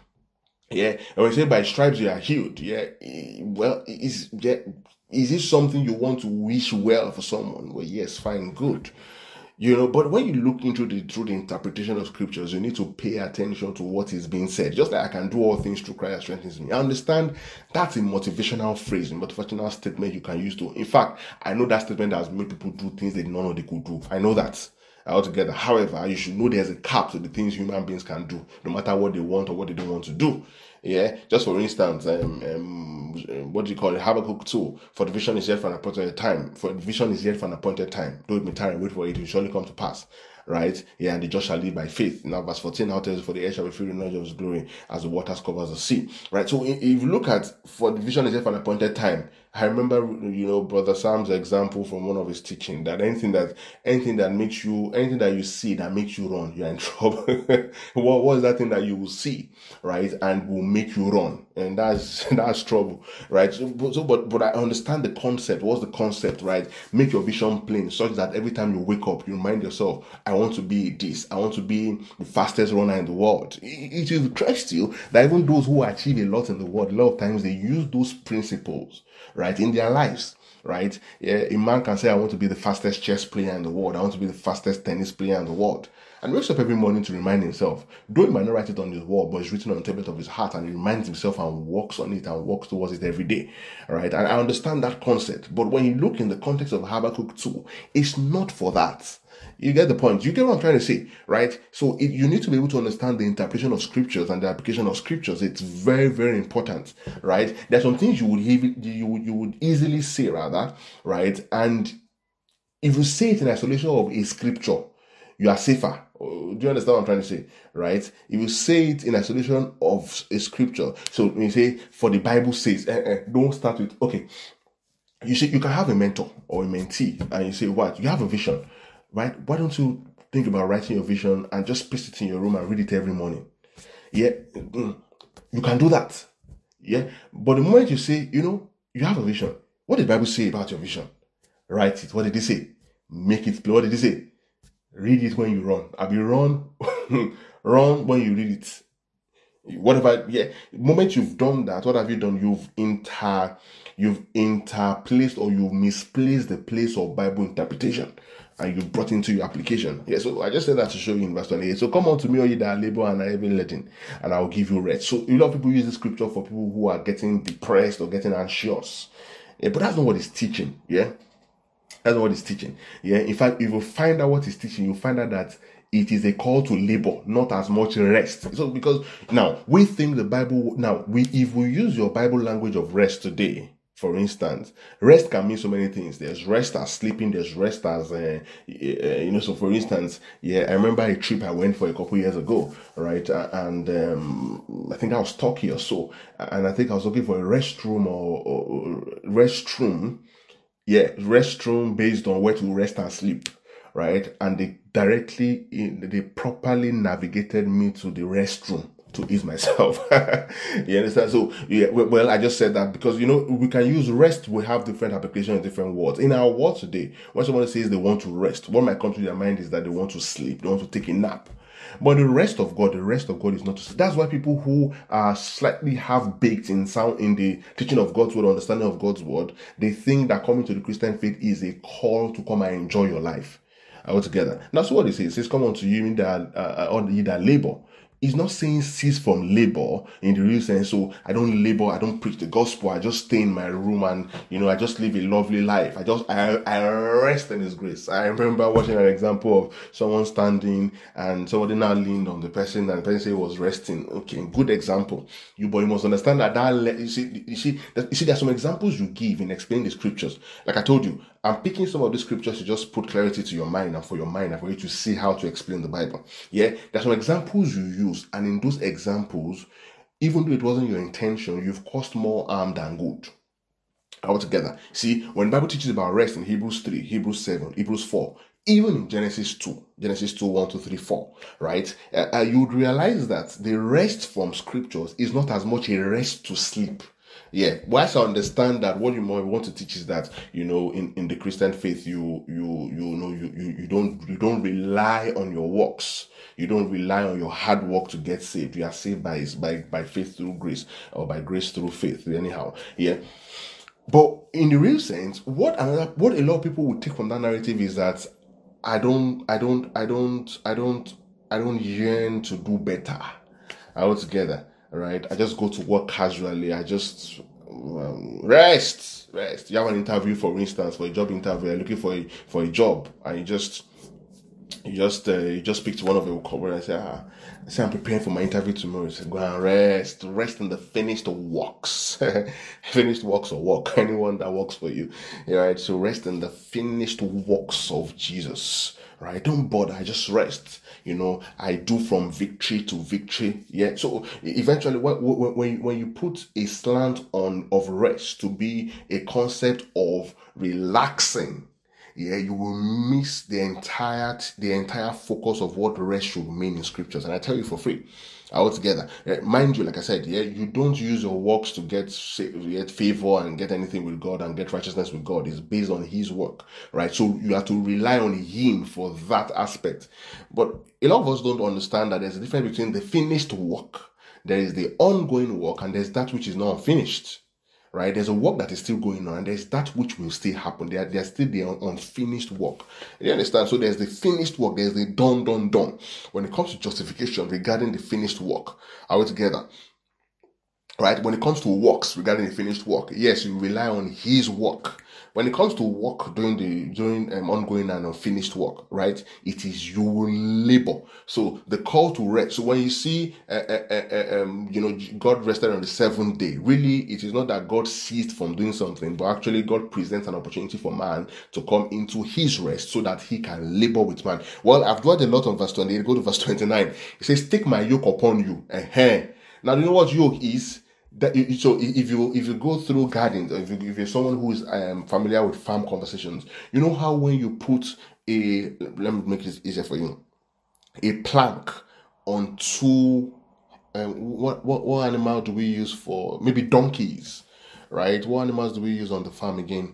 Yeah, and we say by stripes you are healed. Yeah, well, is yeah, is this something you want to wish well for someone? Well, yes, fine, good. You know, but when you look into the through the interpretation of scriptures, you need to pay attention to what is being said. Just like I can do all things through Christ strengthens me. I understand that's a motivational phrase, a motivational statement you can use to. In fact, I know that statement has made people do things they did not know they could do. I know that altogether. However, you should know there's a cap to the things human beings can do, no matter what they want or what they don't want to do. Yeah, just for instance, um, um, what do you call it? Habakkuk two. For the vision is yet for an appointed time. For the vision is yet for an appointed time. Though it may tarry, wait for it, it will surely come to pass. Right? Yeah, and the just shall live by faith. Now, verse fourteen now tells us, for the earth shall be filled with knowledge of his glory as the waters covers the sea. Right? So if you look at, for the vision is yet for an appointed time, I remember, you know, Brother Sam's example from one of his teaching, that anything that anything that makes you, anything that you see that makes you run, you're in trouble. what, what is that thing that you will see, right, and will make you run? And that's that's trouble, right? So, so but but I understand the concept. What's the concept, right? Make your vision plain, such that every time you wake up, you remind yourself, I want to be this. I want to be the fastest runner in the world. It, it will trust you that even those who achieve a lot in the world, a lot of times they use those principles, right, in their lives, right? Yeah, a man can say, I want to be the fastest chess player in the world. I want to be the fastest tennis player in the world. And wakes up every morning to remind himself. Though he might not write it on his wall, but it's written on the tablet of his heart, and he reminds himself and works on it and works towards it every day, right? And I understand that concept. But when you look in the context of Habakkuk two, it's not for that. You get the point. You get what I'm trying to say, right? So it, you need to be able to understand the interpretation of scriptures and the application of scriptures. It's very, very important, right? There's some things you would you would, you would easily say, rather, right? And if you say it in isolation of a scripture, you are safer. Do you understand what I'm trying to say? Right? If you say it in isolation of a scripture, so when you say, for the Bible says, eh, eh, don't start with, okay, you see, you can have a mentor or a mentee, and you say, what? You have a vision, right? Why don't you think about writing your vision and just paste it in your room and read it every morning? Yeah, you can do that. Yeah, but the moment you say, you know, you have a vision, what did the Bible say about your vision? Write it. What did it say? Make it clear. What did it say? Read it when you run. I be run, run when you read it. Whatever, yeah. The moment you've done that, what have you done? You've inter, you've interplaced or you've misplaced the place of Bible interpretation, and you've brought into your application. Yeah. So I just said that to show you in verse twenty-eight. So come on to me, all ye that are labor and are heavy laden, and I will give you rest. So a lot of people use this scripture for people who are getting depressed or getting anxious. Yeah, but that's not what it's teaching. Yeah. That's what he's teaching. Yeah. In fact, if you find out what he's teaching, you'll find out that it is a call to labor, not as much rest. So because now we think the Bible, now we, if we use your Bible language of rest today, for instance, rest can mean so many things. There's rest as sleeping. There's rest as, uh, uh, you know, so for instance, yeah, I remember a trip I went for a couple years ago, right? And um, I think I was Turkey or so. And I think I was looking for a restroom or, or, or restroom. Yeah, restroom based on where to rest and sleep, right? And they directly, they properly navigated me to the restroom to ease myself. You understand? So, yeah, well, I just said that because, you know, we can use rest, we have different applications in different words. In our world today, when someone says they want to rest, what might come to their mind is that they want to sleep, they want to take a nap. But the rest of God, the rest of God is not. That's why people who are slightly half baked in sound in the teaching of God's word, understanding of God's word, they think that coming to the Christian faith is a call to come and enjoy your life altogether. That's what it says. It says, "Come unto you that uh, uh, ye that labor." He's not saying cease from labor in the real sense. So I don't labor, I don't preach the gospel, I just stay in my room and, you know, I just live a lovely life. I just, I, I rest in His grace. I remember watching an example of someone standing and somebody now leaned on the person and the person said he was resting. Okay, good example. You, but you must understand that that, you see, you see, that, you see, there's some examples you give in explaining the scriptures. Like I told you, I'm picking some of the scriptures to just put clarity to your mind and for your mind and for you to see how to explain the Bible. Yeah, there's some examples you use, and in those examples, even though it wasn't your intention, you've caused more harm than good. Altogether. See, when the Bible teaches about rest in Hebrews three, Hebrews seven, Hebrews four, even in Genesis two, Genesis two, one, two, three, four, right? Uh, uh, you would realize that the rest from scriptures is not as much a rest to sleep. Yeah, whilst I understand that what you want to teach is that, you know, in, in the Christian faith, you you you know you, you you don't you don't rely on your works. You don't rely on your hard work to get saved. You are saved by by by faith through grace, or by grace through faith. Anyhow, yeah. But in the real sense, what another what a lot of people would take from that narrative is that I don't I don't I don't I don't I don't yearn to do better altogether. Right? I just go to work casually. I just um, rest, rest. You have an interview, for instance, for a job interview. You're looking for a for a job, and you just you just uh, you just speak to one of your coworkers and say, ah, I say I'm preparing for my interview tomorrow. You say, go and rest, rest in the finished works, finished works or work. Anyone that works for you, right? So rest in the finished works of Jesus. Right? Don't bother. I just rest. You know, I do from victory to victory. Yeah. So eventually, when when when you put a slant on of rest to be a concept of relaxing, yeah, you will miss the entire the entire focus of what rest should mean in scriptures. And I tell you for free, altogether. Uh, mind you, like I said, yeah, you don't use your works to get get favor and get anything with God and get righteousness with God. It's based on His work, right? So you have to rely on Him for that aspect. But a lot of us don't understand that there's a difference between the finished work, there is the ongoing work, and there's that which is not finished. Right? There's a work that is still going on, and there's that which will still happen. There, there's still the unfinished work. You understand? So there's the finished work, there's the done, done, done. When it comes to justification regarding the finished work, are we together? Right? When it comes to works regarding the finished work, yes, you rely on His work. When it comes to work during the during um, ongoing and unfinished work, right? It is your labor. So the call to rest. So when you see, uh, uh, uh, um, you know, God rested on the seventh day. Really, it is not that God ceased from doing something, but actually God presents an opportunity for man to come into His rest so that he can labor with man. Well, I've dwelled a lot on verse twenty-eight. Go to verse twenty-nine. It says, "Take my yoke upon you." Uh-huh. Now, you know what yoke is? That, so if you if you go through gardens, if, you, if you're someone who is um, familiar with farm conversations, you know how when you put a, let me make this easier for you, a plank onto um, what what what animal do we use for, maybe donkeys, right? What animals do we use on the farm again?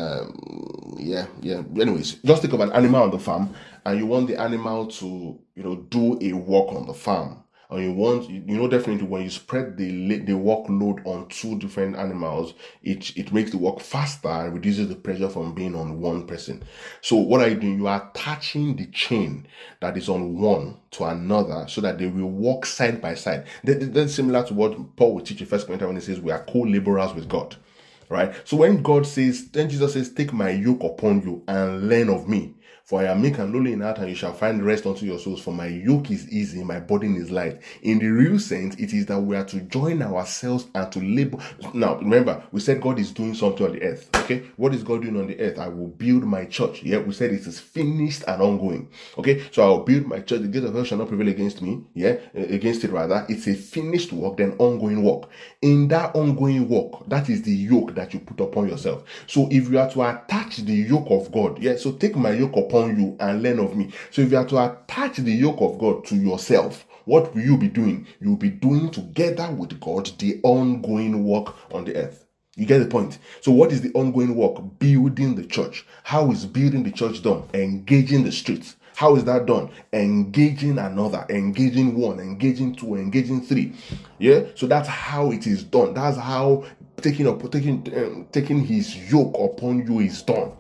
Um, yeah, yeah. Anyways, just think of an animal on the farm, and you want the animal to, you know, do a work on the farm. And you want, you know, definitely when you spread the the workload on two different animals, it it makes the work faster and reduces the pressure from being on one person. So what are you doing? You are attaching the chain that is on one to another so that they will walk side by side. That, that's similar to what Paul will teach in First Corinthians when he says we are co-laborers with God. Right? So when God says, then Jesus says, "Take my yoke upon you and learn of me. For I am meek and lowly in heart, and you shall find rest unto your souls. For my yoke is easy, my burden is light." In the real sense, it is that we are to join ourselves and to labor. Now, remember, we said God is doing something on the earth. Okay? What is God doing on the earth? "I will build my church." Yeah, we said it is finished and ongoing. Okay? So I will build my church. The gate of hell shall not prevail against me. Yeah? Against it rather. It's a finished work, then ongoing work. In that ongoing work, that is the yoke that you put upon yourself. So if you are to attach the yoke of God, yeah, so take my yoke upon you and learn of me. So if you are to attach the yoke of God to yourself, what will you be doing? You'll be doing together with God the ongoing work on the earth. You get the point? So what is the ongoing work? Building the church. How is building the church done? Engaging the streets. How is that done? Engaging another, engaging one, engaging two, engaging three. Yeah, so that's how it is done. That's how taking up taking um, taking his yoke upon you is done.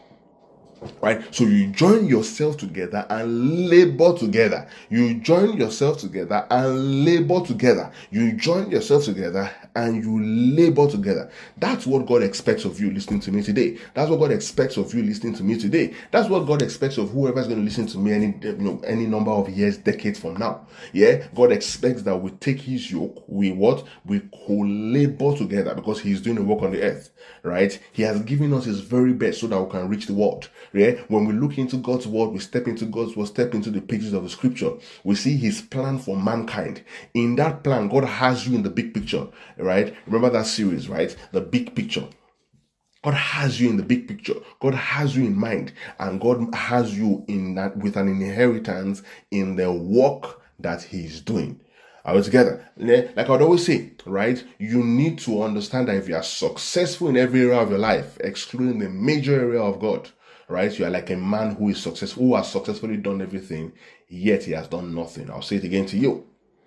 Right, so you join yourself together and labor together. You join yourself together and labor together. You join yourself together and you labor together. That's what God expects of you listening to me today. That's what God expects of you listening to me today. That's what God expects of whoever's going to listen to me any you know any number of years, decades from now. Yeah, God expects that we take His yoke. We what? We co-labor together because He's doing the work on the earth. Right? He has given us His very best so that we can reach the world. Yeah, when we look into God's word, we step into God's word, step into the pages of the scripture. We see His plan for mankind. In that plan, God has you in the big picture. Right? Remember that series, right? The big picture. God has you in the big picture. God has you in mind, and God has you in that with an inheritance in the work that He's doing. Are we together? Like I'd always say, right? You need to understand that if you are successful in every area of your life, excluding the major area of God, right? You are like a man who is successful, who has successfully done everything, yet he has done nothing. I'll say it again to you.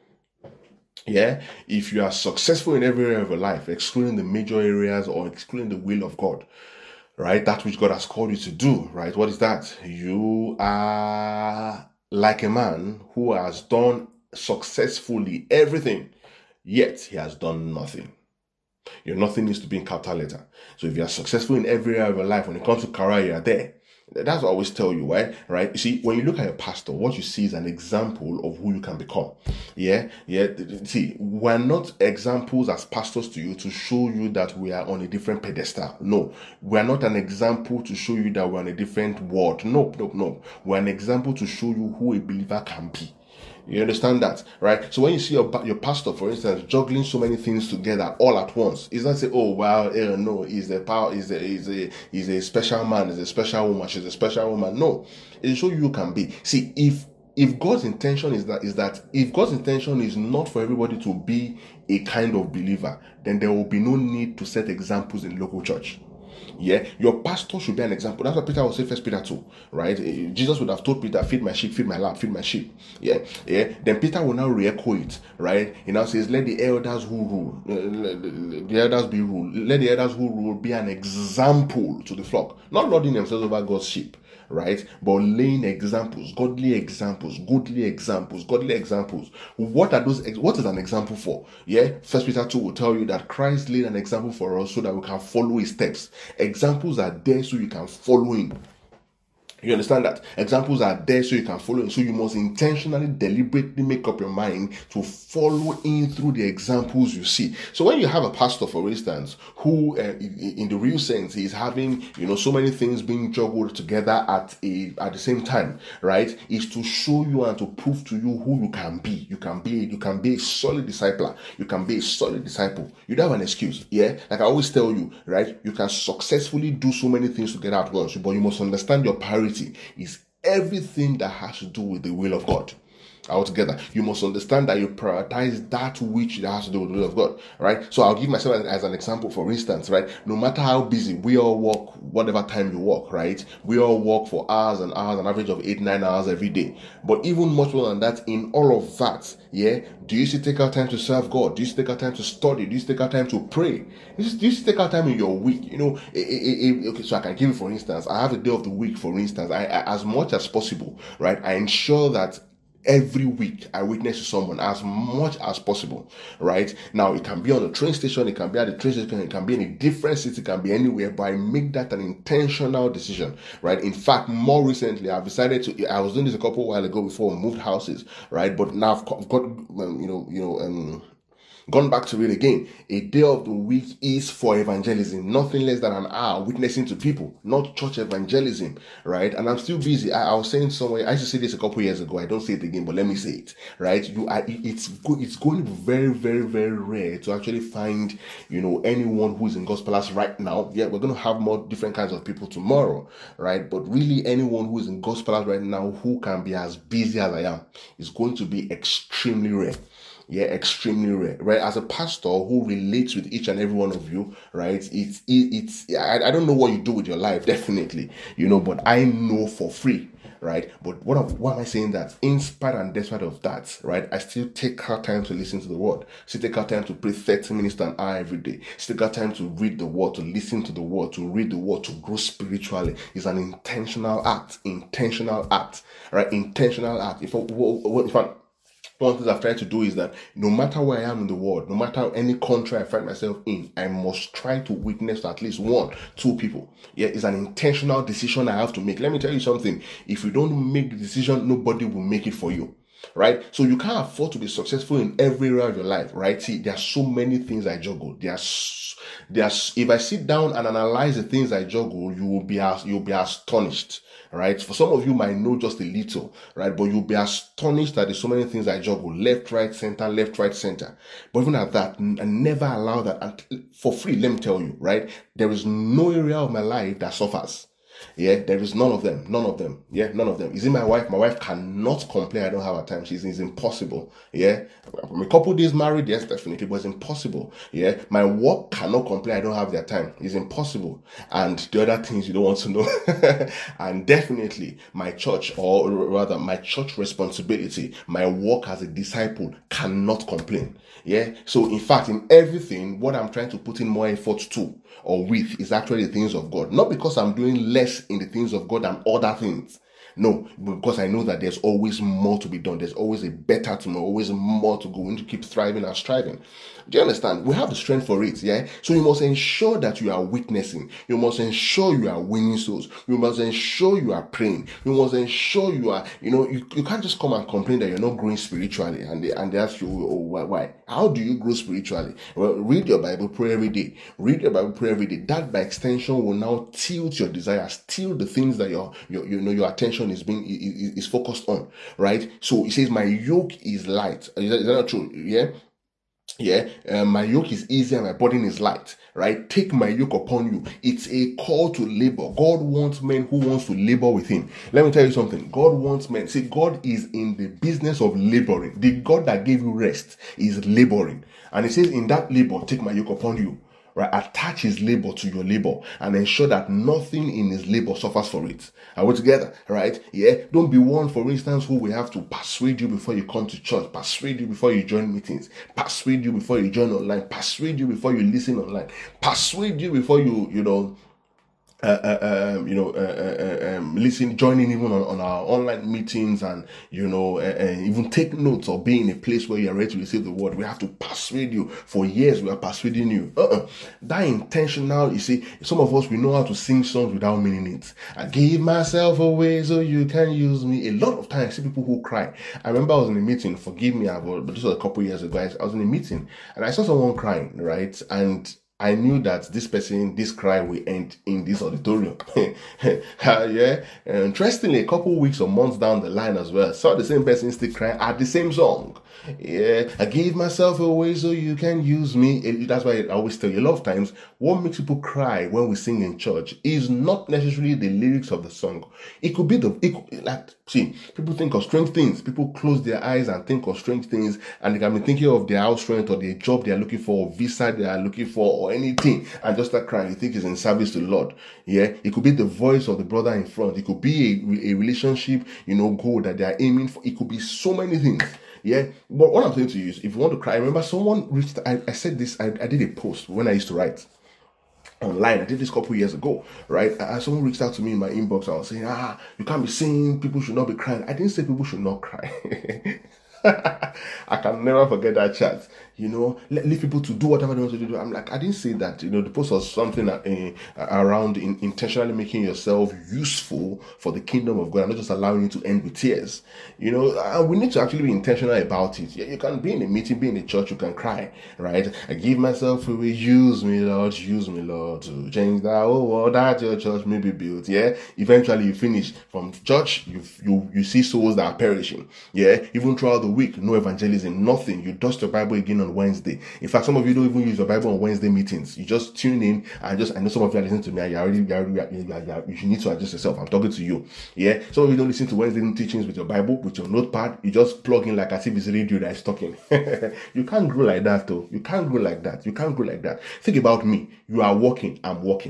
Yeah, if you are successful in every area of your life, excluding the major areas or excluding the will of God, right? That which God has called you to do, right? What is that? You are like a man who has done successfully everything, yet he has done nothing. Your nothing needs to be in capital letter. So if you are successful in every area of your life, when it comes to career, you are there. That's what I always tell you, right? Right? You see, when you look at a pastor, what you see is an example of who you can become. Yeah, yeah. See, we're not examples as pastors to you to show you that we are on a different pedestal. No, we're not an example to show you that we're on a different world. No, no, no. We're an example to show you who a believer can be. You understand that, right? So when you see your your pastor, for instance, juggling so many things together all at once, it's not say, oh well, uh, no, he's the power, is a is a is a special man, is a special woman, she's a special woman. No, it's so you can be. See, if if God's intention is that is that if God's intention is not for everybody to be a kind of believer, then there will be no need to set examples in local church. Yeah, your pastor should be an example. That's what Peter will say, First Peter two, right? Jesus would have told Peter, feed my sheep, feed my lamb, feed my sheep. Yeah, yeah. Then Peter will now re-echo it, right? He now says, let the elders who rule, uh, the elders be ruled. Let the elders who rule be an example to the flock, not lording themselves over God's sheep, right? But laying examples, godly examples, goodly examples, godly examples. What are those? What is an example for? Yeah, First Peter two will tell you that Christ laid an example for us so that we can follow His steps. Examples are there so you can follow Him. You understand that? Examples are there so you can follow Him. So you must intentionally, deliberately make up your mind to follow in through the examples you see. So when you have a pastor, for instance, who, uh, in the real sense, is having, you know, so many things being juggled together at a at the same time, right? Is to show you and to prove to you who you can be. You can be, you can be a solid discipler. You can be a solid disciple. You don't have an excuse. Yeah, like I always tell you, right? You can successfully do so many things together at once, but you must understand your priority is everything that has to do with the will of God. Altogether, you must understand that you prioritize that which has to do with the will of God, right? So I'll give myself as an example. For instance, right, no matter how busy we all work, whatever time you work, right, we all work for hours and hours, an average of eight nine hours every day. But even much more than that, in all of that, yeah, do you still take out time to serve God? Do you still take out time to study? Do you still take out time to pray? Do you still, do you still take out time in your week? You know, it, it, it, okay, so I can give you, for instance, I have a day of the week. For instance, I, I as much as possible, right, I ensure that every week I witness to someone as much as possible, right? Now it can be on a train station, it can be at the train station, it can be in a different city, it can be anywhere, but I make that an intentional decision, right? In fact, more recently I've decided to, I was doing this a couple of while ago before we moved houses, right? But now I've got, um, you know, you know, um, gone back to it again. A day of the week is for evangelism, nothing less than an hour witnessing to people, not church evangelism, right? And I'm still busy. I, I was saying somewhere, I used to say this a couple years ago. I don't say it again, but let me say it, right? You, I, it's go, it's going to be very, very, very rare to actually find, you know, anyone who is in Gospelers right now. Yeah, we're going to have more different kinds of people tomorrow, right? But really, anyone who is in Gospelers right now who can be as busy as I am is going to be extremely rare. Yeah, extremely rare, right? As a pastor who relates with each and every one of you, right? It's, it, it's, I, I don't know what you do with your life, definitely, you know, but I know for free, right? But what, am- what am I saying that in spite and despite of that, right, I still take out time to listen to the word. Still take out time to pray thirty minutes to an hour every day. Still got time to read the word, to listen to the word, to read the word, to grow spiritually. It's an intentional act. Intentional act, right? Intentional act. If I, if I one thing I've tried to do is that no matter where I am in the world, no matter any country I find myself in, I must try to witness to at least one, two people. Yeah, it's an intentional decision I have to make. Let me tell you something. If you don't make the decision, nobody will make it for you. Right? So you can't afford to be successful in every area of your life, right? See, there are so many things I juggle. There's, there's, if I sit down and analyze the things I juggle, you will be, you'll be astonished. Right? For some of you might know just a little, right? But you'll be astonished that there's so many things I juggle. Left, right, center, left, right, center. But even at that, I never allow that. And for free, let me tell you, right? There is no area of my life that suffers. Yeah, there is none of them. None of them. Yeah, none of them. Is it my wife? My wife cannot complain. I don't have a time. She's it's impossible. Yeah. I'm a couple days married. Yes, definitely. But it's impossible. Yeah. My work cannot complain. I don't have their time. It's impossible. And the other things you don't want to know. And definitely my church, or rather my church responsibility, my work as a disciple cannot complain. Yeah. So in fact, in everything, what I'm trying to put in more effort to or with is actually the things of God. Not because I'm doing less in the things of God than other things. No, because I know that there's always more to be done. There's always a better tomorrow, always more to go. We need to keep thriving and striving. Do you understand? We have the strength for it, yeah? So you must ensure that you are witnessing. You must ensure you are winning souls. You must ensure you are praying. You must ensure you are, you know, you, you can't just come and complain that you're not growing spiritually. And they, and they ask you, oh, why, why? How do you grow spiritually? Well, read your Bible, pray every day. Read your Bible, pray every day. That by extension will now tilt your desires, tilt the things that your, your you know, your attention is being, is, is focused on, right? So it says, my yoke is light. Is that, is that not true? Yeah. Yeah, uh, my yoke is easy and my burden is light, right? Take my yoke upon you. It's a call to labor. God wants men who wants to labor with him. Let me tell you something. God wants men. See, God is in the business of laboring. The God that gave you rest is laboring. And he says, in that labor, take my yoke upon you. Right, attach his labor to your labor and ensure that nothing in his labor suffers for it. Are we together? Right? Yeah. Don't be one, for instance, who will have to persuade you before you come to church, persuade you before you join meetings, persuade you before you join online, persuade you before you listen online, persuade you before you, you know, Uh, uh, um, you know, uh, uh, um, listen, joining even on, on our online meetings, and you know, uh, uh, even take notes or be in a place where you are ready to receive the word. We have to persuade you. For years, we are persuading you. Uh-uh. That intentional. You see, some of us, we know how to sing songs without meaning it. I give myself away so you can use me. A lot of times, I see people who cry. I remember I was in a meeting. Forgive me, but this was a couple years ago. I was in a meeting and I saw someone crying, right, and I knew that this person, this cry will end in this auditorium. uh, yeah. And interestingly, a couple weeks or months down the line as well, I saw the same person still crying at the same song. Yeah. I gave myself away so you can use me. That's why I always tell you, a lot of times, what makes people cry when we sing in church is not necessarily the lyrics of the song. It could be the, it could, like, see, people think of strange things. People close their eyes and think of strange things, and they can be thinking of their house rent or their job they are looking for, or visa they are looking for, or anything, and just start crying. You think it's in service to the Lord. Yeah. It could be the voice of the brother in front. It could be a, a relationship, you know, goal that they are aiming for. It could be so many things. Yeah. But what I'm saying to you is, if you want to cry, I remember someone reached, I, I said this, I, I did a post when I used to write online. I did this a couple years ago, right? Uh, someone reached out to me in my inbox. I was saying, ah, you can't be singing, people should not be crying. I didn't say people should not cry. I can never forget that chat. You know, let, leave people to do whatever they want to do. I'm like, I didn't say that. You know, the post was something uh, uh, around in, intentionally making yourself useful for the kingdom of God, and not just allowing you to end with tears. You know, and we need to actually be intentional about it. Yeah, you can be in a meeting, be in a church, you can cry, right? I give myself away, use me, Lord, use me, Lord, to change that. Oh, well, that your church may be built. Yeah, eventually you finish from church, you you you see souls that are perishing. Yeah, even throughout the week, no evangelism, nothing. You dust your Bible again on Wednesday. In fact, some of you don't even use your Bible on Wednesday meetings. You just tune in and just, I know some of you are listening to me and you already, you already, you, already, you need to adjust yourself. I'm talking to you. Yeah. Some of you don't listen to Wednesday teachings with your Bible, with your notepad. You just plug in like as if it's radio that is talking. You can't grow like that though. You can't grow like that. You can't grow like that. Think about me. You are walking. I'm walking.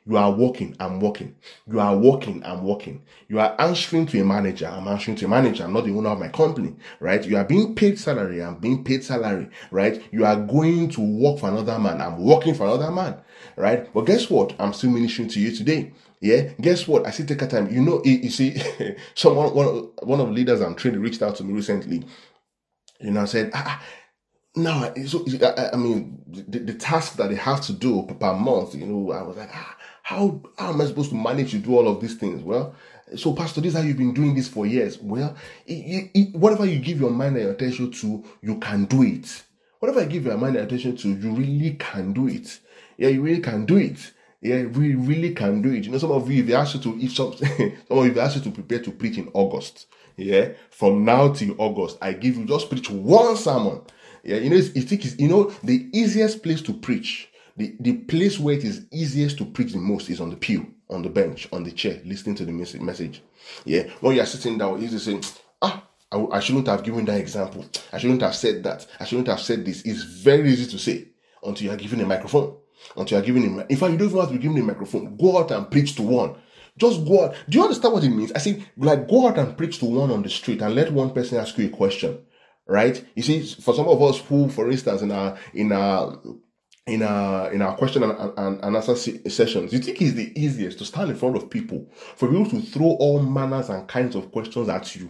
You are working, I'm working. You are working, I'm working. You are answering to a manager, I'm answering to a manager. I'm not the owner of my company, right? You are being paid salary, I'm being paid salary, right? You are going to work for another man, I'm working for another man, right? But guess what? I'm still ministering to you today. Yeah, guess what? I still take a time. You know, you see, someone, one, one of the leaders I'm training reached out to me recently. You know, I said, ah, no, so I, I mean, the, the task that they have to do per month, you know, I was like, ah, how, how am I supposed to manage to do all of these things? Well, so Pastor, this is how you've been doing this for years. Well, it, it, whatever you give your mind and your attention to, you can do it. Whatever you give your mind and attention to, you really can do it. Yeah, you really can do it. Yeah, we really can do it. You know, some of you, if they ask you to, if some, some of you, if they ask you to prepare to preach in August, yeah, from now till August, I give you just preach one sermon. Yeah, you know, it's, it's, you know, the easiest place to preach, the, the place where it is easiest to preach the most is on the pew, on the bench, on the chair, listening to the message. Yeah, when you are sitting down, you just say, ah, I, I shouldn't have given that example. I shouldn't have said that. I shouldn't have said this. It's very easy to say until you are given a microphone. Until you are given a, in fact, you don't even have to be given a microphone. Go out and preach to one. Just go out. Do you understand what it means? I say, like, go out and preach to one on the street and let one person ask you a question. Right? You see, for some of us who, for instance, in our in our in our in our question and, and, and answer sessions, you think it's the easiest to stand in front of people for people to throw all manners and kinds of questions at you.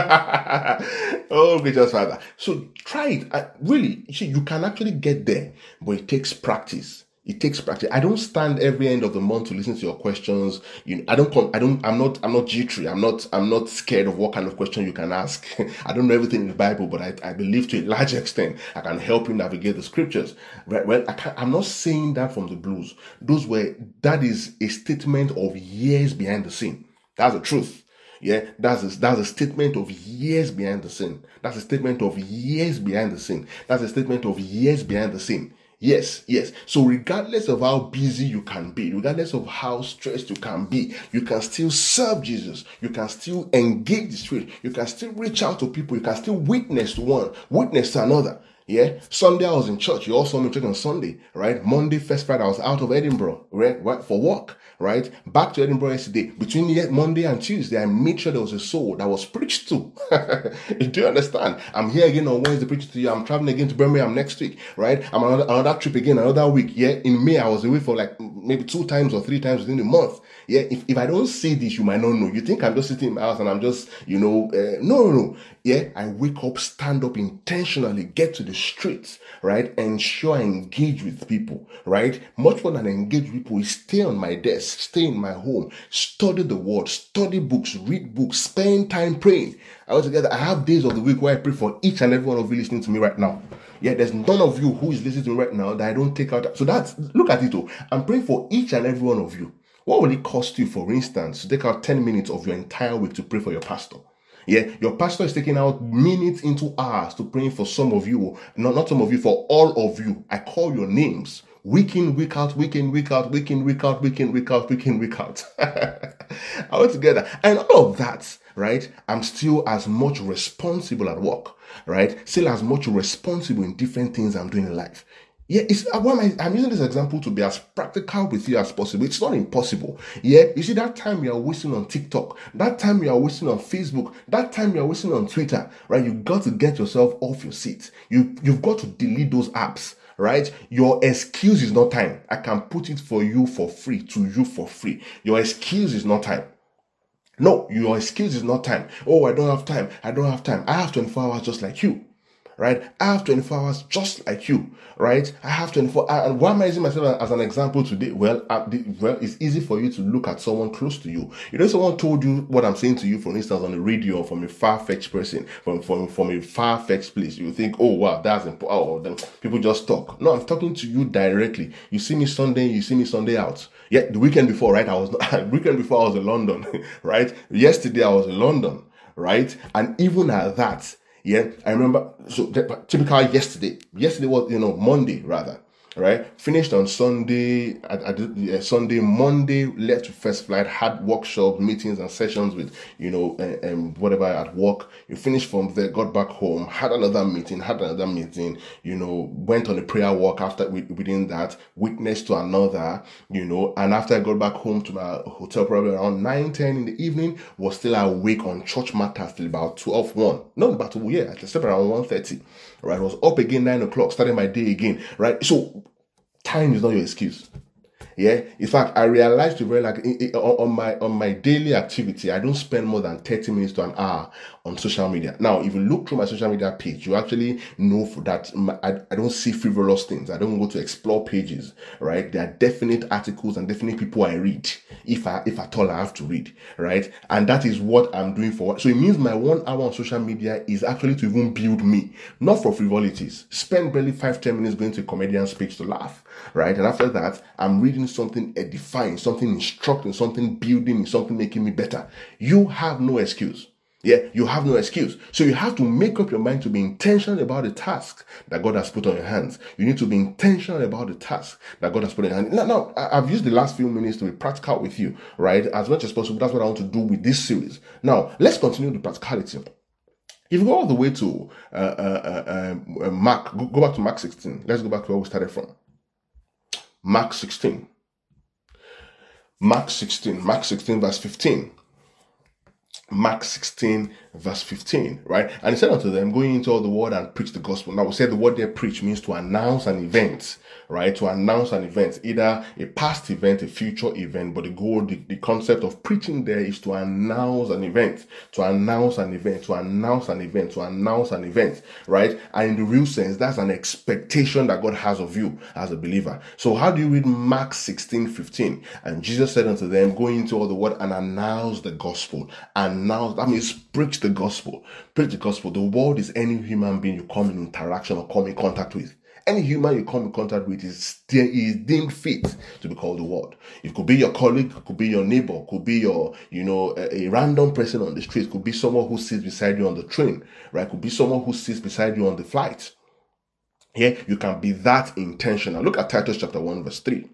Oh, gracious Father! So try it. I, really, you see, you can actually get there, but it takes practice. It takes practice. I don't stand every end of the month to listen to your questions. You know, I don't come, I don't, I'm not, I'm not jittery. I'm not, I'm not scared of what kind of question you can ask. I don't know everything in the Bible, but I, I believe to a large extent, I can help you navigate the scriptures. Right? Well, I can't, I'm not saying that from the blues. Those were, that is a statement of years behind the scene. That's the truth. Yeah, that's a, that's a statement of years behind the scene. That's a statement of years behind the scene. That's a statement of years behind the scene. Yes, yes. So regardless of how busy you can be, regardless of how stressed you can be, you can still serve Jesus. You can still engage the Spirit. You can still reach out to people. You can still witness to one, witness to another. Yeah, Sunday I was in church. You also saw me in church on Sunday, right? Monday, first Friday, I was out of Edinburgh, right? right? For work, right? Back to Edinburgh yesterday. Between Monday and Tuesday, I made sure there was a soul that was preached to. Do you understand? I'm here again on Wednesday preaching to you. I'm traveling again to Birmingham next week, right? I'm on another, another trip again, another week. Yeah, in May, I was away for like maybe two times or three times within a month. Yeah, if, if I don't say this, you might not know. You think I'm just sitting in my house and I'm just, you know, uh, no, no, no. Yeah, I wake up, stand up intentionally, get to the streets, right? Ensure I engage with people, right? Much more than engage with people is stay on my desk, stay in my home, study the word, study books, read books, spend time praying. Altogether, I have days of the week where I pray for each and every one of you listening to me right now. Yeah, there's none of you who is listening to me right now that I don't take out. So that's, look at it though. I'm praying for each and every one of you. What will it cost you, for instance, to take out ten minutes of your entire week to pray for your pastor? Yeah, your pastor is taking out minutes into hours to praying for some of you, not, not some of you, for all of you. I call your names. Week in, week out, week in, week out, week in, week out, week in, week out, week in, week out. All together. And all of that, right? I'm still as much responsible at work, right? Still as much responsible in different things I'm doing in life. Yeah, it's, I'm using this example to be as practical with you as possible. It's not impossible. Yeah, you see, that time you are wasting on TikTok, that time you are wasting on Facebook, that time you are wasting on Twitter, right? You got to get yourself off your seat. You, you've got to delete those apps, right? Your excuse is not time. I can put it for you for free, to you for free. Your excuse is not time. No, your excuse is not time. Oh, I don't have time. I don't have time. I have twenty-four hours just like you. Right? I have twenty-four hours just like you, right? I have twenty-four hours. And why am I using myself as an example today? Well, uh, the, well, it's easy for you to look at someone close to you. You know, someone told you what I'm saying to you, for instance, on the radio, or from a far-fetched person, from, from, from a far-fetched place. You think, oh, wow, that's important. Oh, then people just talk. No, I'm talking to you directly. You see me Sunday, you see me Sunday out. Yeah, the weekend before, right? I was, the weekend before I was in London, right? Yesterday I was in London, right? And even at that, yeah, I remember, so typical yesterday, yesterday was, you know, Monday rather, right? Finished on Sunday, at, at uh, Sunday, Monday, left to first flight, had workshops, meetings, and sessions with, you know, uh, um, whatever at work. You finished from there, got back home, had another meeting, had another meeting, you know, went on a prayer walk after within that, witnessed to another, you know, and after I got back home to my hotel, probably around nine, ten in the evening, was still awake on church matters till about twelve, one. Not about two, yeah, I slept around one thirty, right? I was up again nine o'clock, starting my day again, right? So time is not your excuse. Yeah. In fact, I realized to very like on my on my daily activity, I don't spend more than thirty minutes to an hour on social media. Now, if you look through my social media page, you actually know that I, I don't see frivolous things. I don't go to explore pages, right? There are definite articles and definite people I read, if I if at all I have to read, right? And that is what I'm doing for. So it means my one hour on social media is actually to even build me, not for frivolities. Spend barely five ten minutes going to a comedian's page to laugh, right? And after that, I'm reading something edifying, something instructing, something building me, something making me better. You have no excuse. Yeah, you have no excuse. So you have to make up your mind to be intentional about the task that God has put on your hands. You need to be intentional about the task that God has put on your hands. Now, now, I've used the last few minutes to be practical with you, right? As much as possible. That's what I want to do with this series. Now, let's continue the practicality. If you go all the way to uh, uh, uh, uh, Mark, go, go back to Mark sixteen. Let's go back to where we started from. Mark sixteen. Mark sixteen. Mark sixteen, verse fifteen. Mark sixteen, verse fifteen, right? And he said unto them, going into all the world and preach the gospel. Now we said the word there preach means to announce an event, right? To announce an event, either a past event, a future event, but the goal, the, the concept of preaching there is to announce an event, to announce an event, to announce an event, to announce an event, right? And in the real sense, that's an expectation that God has of you as a believer. So how do you read Mark sixteen, fifteen? And Jesus said unto them, go into all the world and announce the gospel. Announce, that means preach the gospel. Preach the gospel. The world is any human being you come in interaction or come in contact with. Any human you come in contact with is, is deemed fit to be called the world. It could be your colleague, it could be your neighbor, it could be your, you know, a, a random person on the street, it could be someone who sits beside you on the train, right? It could be someone who sits beside you on the flight. Here, you can be that intentional. Look at Titus chapter one, verse three.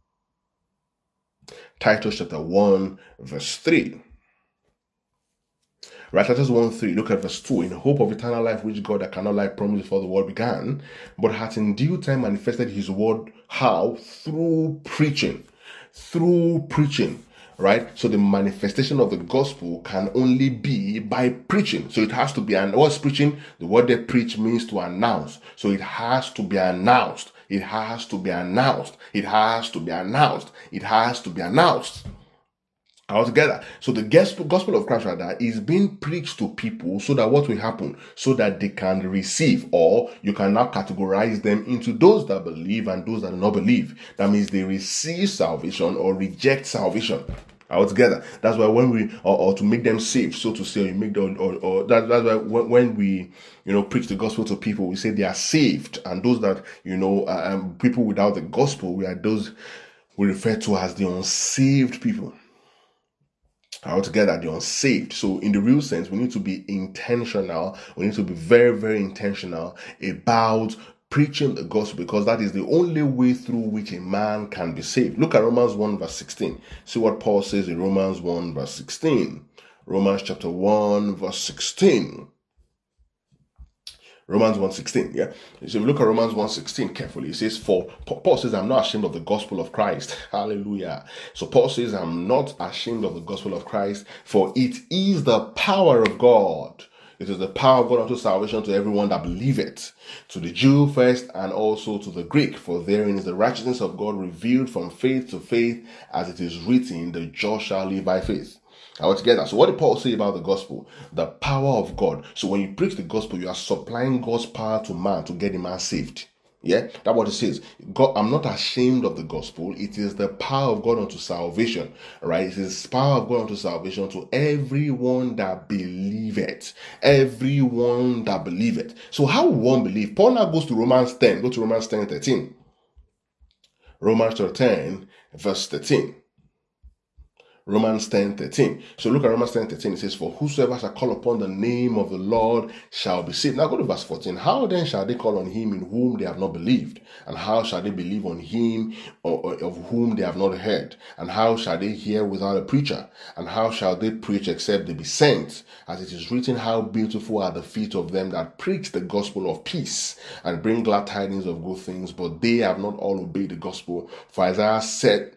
Titus chapter one, verse three. Right, Titus one three, look at verse two. In the hope of eternal life, which God that cannot lie promised before the world began, but hath in due time manifested his word, how? Through preaching. Through preaching. Right? So the manifestation of the gospel can only be by preaching. So it has to be, and what's preaching? The word they preach means to announce. So it has to be announced. It has to be announced. It has to be announced. It has to be announced. Altogether. So the gospel, gospel of Christ rather is being preached to people so that what will happen? So that they can receive, or you can now categorize them into those that believe and those that do not believe. That means they receive salvation or reject salvation. Altogether. That's why when we, or, or to make them saved, so to say, you make them, or, or that, that's why when, when we, you know, preach the gospel to people, we say they are saved, and those that, you know, um, people without the gospel, we are those we refer to as the unsaved people. Altogether, the unsaved. So in the real sense, we need to be intentional. We need to be very, very intentional about preaching the gospel, because that is the only way through which a man can be saved. Look at Romans one verse sixteen. See what Paul says in Romans one verse sixteen. Romans chapter one verse sixteen. Romans one sixteen, yeah? So if you look at Romans one sixteen carefully, it says, for Paul says, I'm not ashamed of the gospel of Christ. Hallelujah. So Paul says, I'm not ashamed of the gospel of Christ, for it is the power of God. It is the power of God unto salvation to everyone that believeth, to the Jew first and also to the Greek. For therein is the righteousness of God revealed from faith to faith, as it is written, the just shall live by faith. Altogether. So what did Paul say about the gospel? The power of God. So when you preach the gospel, you are supplying God's power to man to get the man saved. Yeah, that's what it says. God, I'm not ashamed of the gospel. It is the power of God unto salvation, right? It is the power of God unto salvation to everyone that believeth. Everyone that believeth. So how will one believe? Paul now goes to Romans ten. Go to Romans ten, thirteen. Romans ten, verse thirteen. Romans ten thirteen. So look at Romans ten thirteen. It says, for whosoever shall call upon the name of the Lord shall be saved. Now go to verse fourteen. How then shall they call on him in whom they have not believed? And how shall they believe on him or, or, of whom they have not heard? And how shall they hear without a preacher? And how shall they preach except they be sent? As it is written, how beautiful are the feet of them that preach the gospel of peace and bring glad tidings of good things. But they have not all obeyed the gospel. For Isaiah said,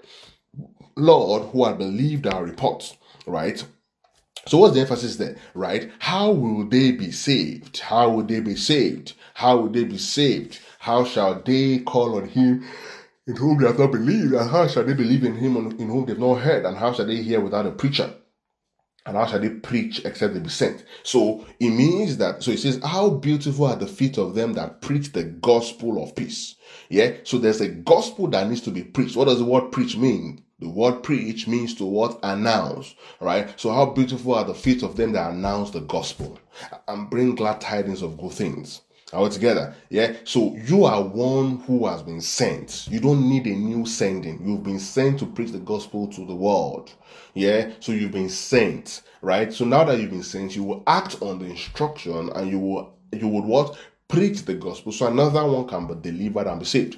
Lord, who had believed our report, right? So what's the emphasis there, right? How will they be saved? How will they be saved? How will they be saved? How shall they call on him in whom they have not believed? And how shall they believe in him in whom they have not heard? And how shall they hear without a preacher? And how shall they preach except they be sent? So it means that, so it says, how beautiful are the feet of them that preach the gospel of peace. Yeah. So there's a gospel that needs to be preached. What does the word preach mean? The word preach means to what? Announce. Right. So how beautiful are the feet of them that announce the gospel and bring glad tidings of good things. All together, yeah. So you are one who has been sent. You don't need a new sending. You've been sent to preach the gospel to the world, yeah. So you've been sent, right? So now that you've been sent, you will act on the instruction, and you will you would what? Preach the gospel, so another one can be delivered and be saved.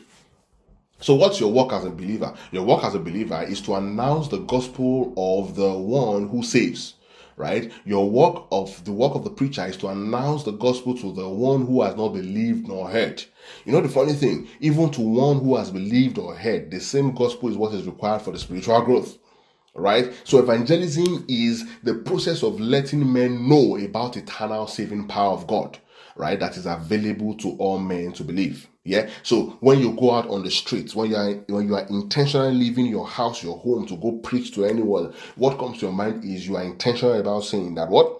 So what's your work as a believer? Your work as a believer is to announce the gospel of the one who saves. Right? Your work of the work of the preacher is to announce the gospel to the one who has not believed nor heard. You know the funny thing, even to one who has believed or heard, the same gospel is what is required for the spiritual growth. Right? So evangelism is the process of letting men know about eternal saving power of God, right? That is available to all men to believe. Yeah. So when you go out on the streets, when you are when you are intentionally leaving your house, your home to go preach to anyone, what comes to your mind is you are intentional about saying that what?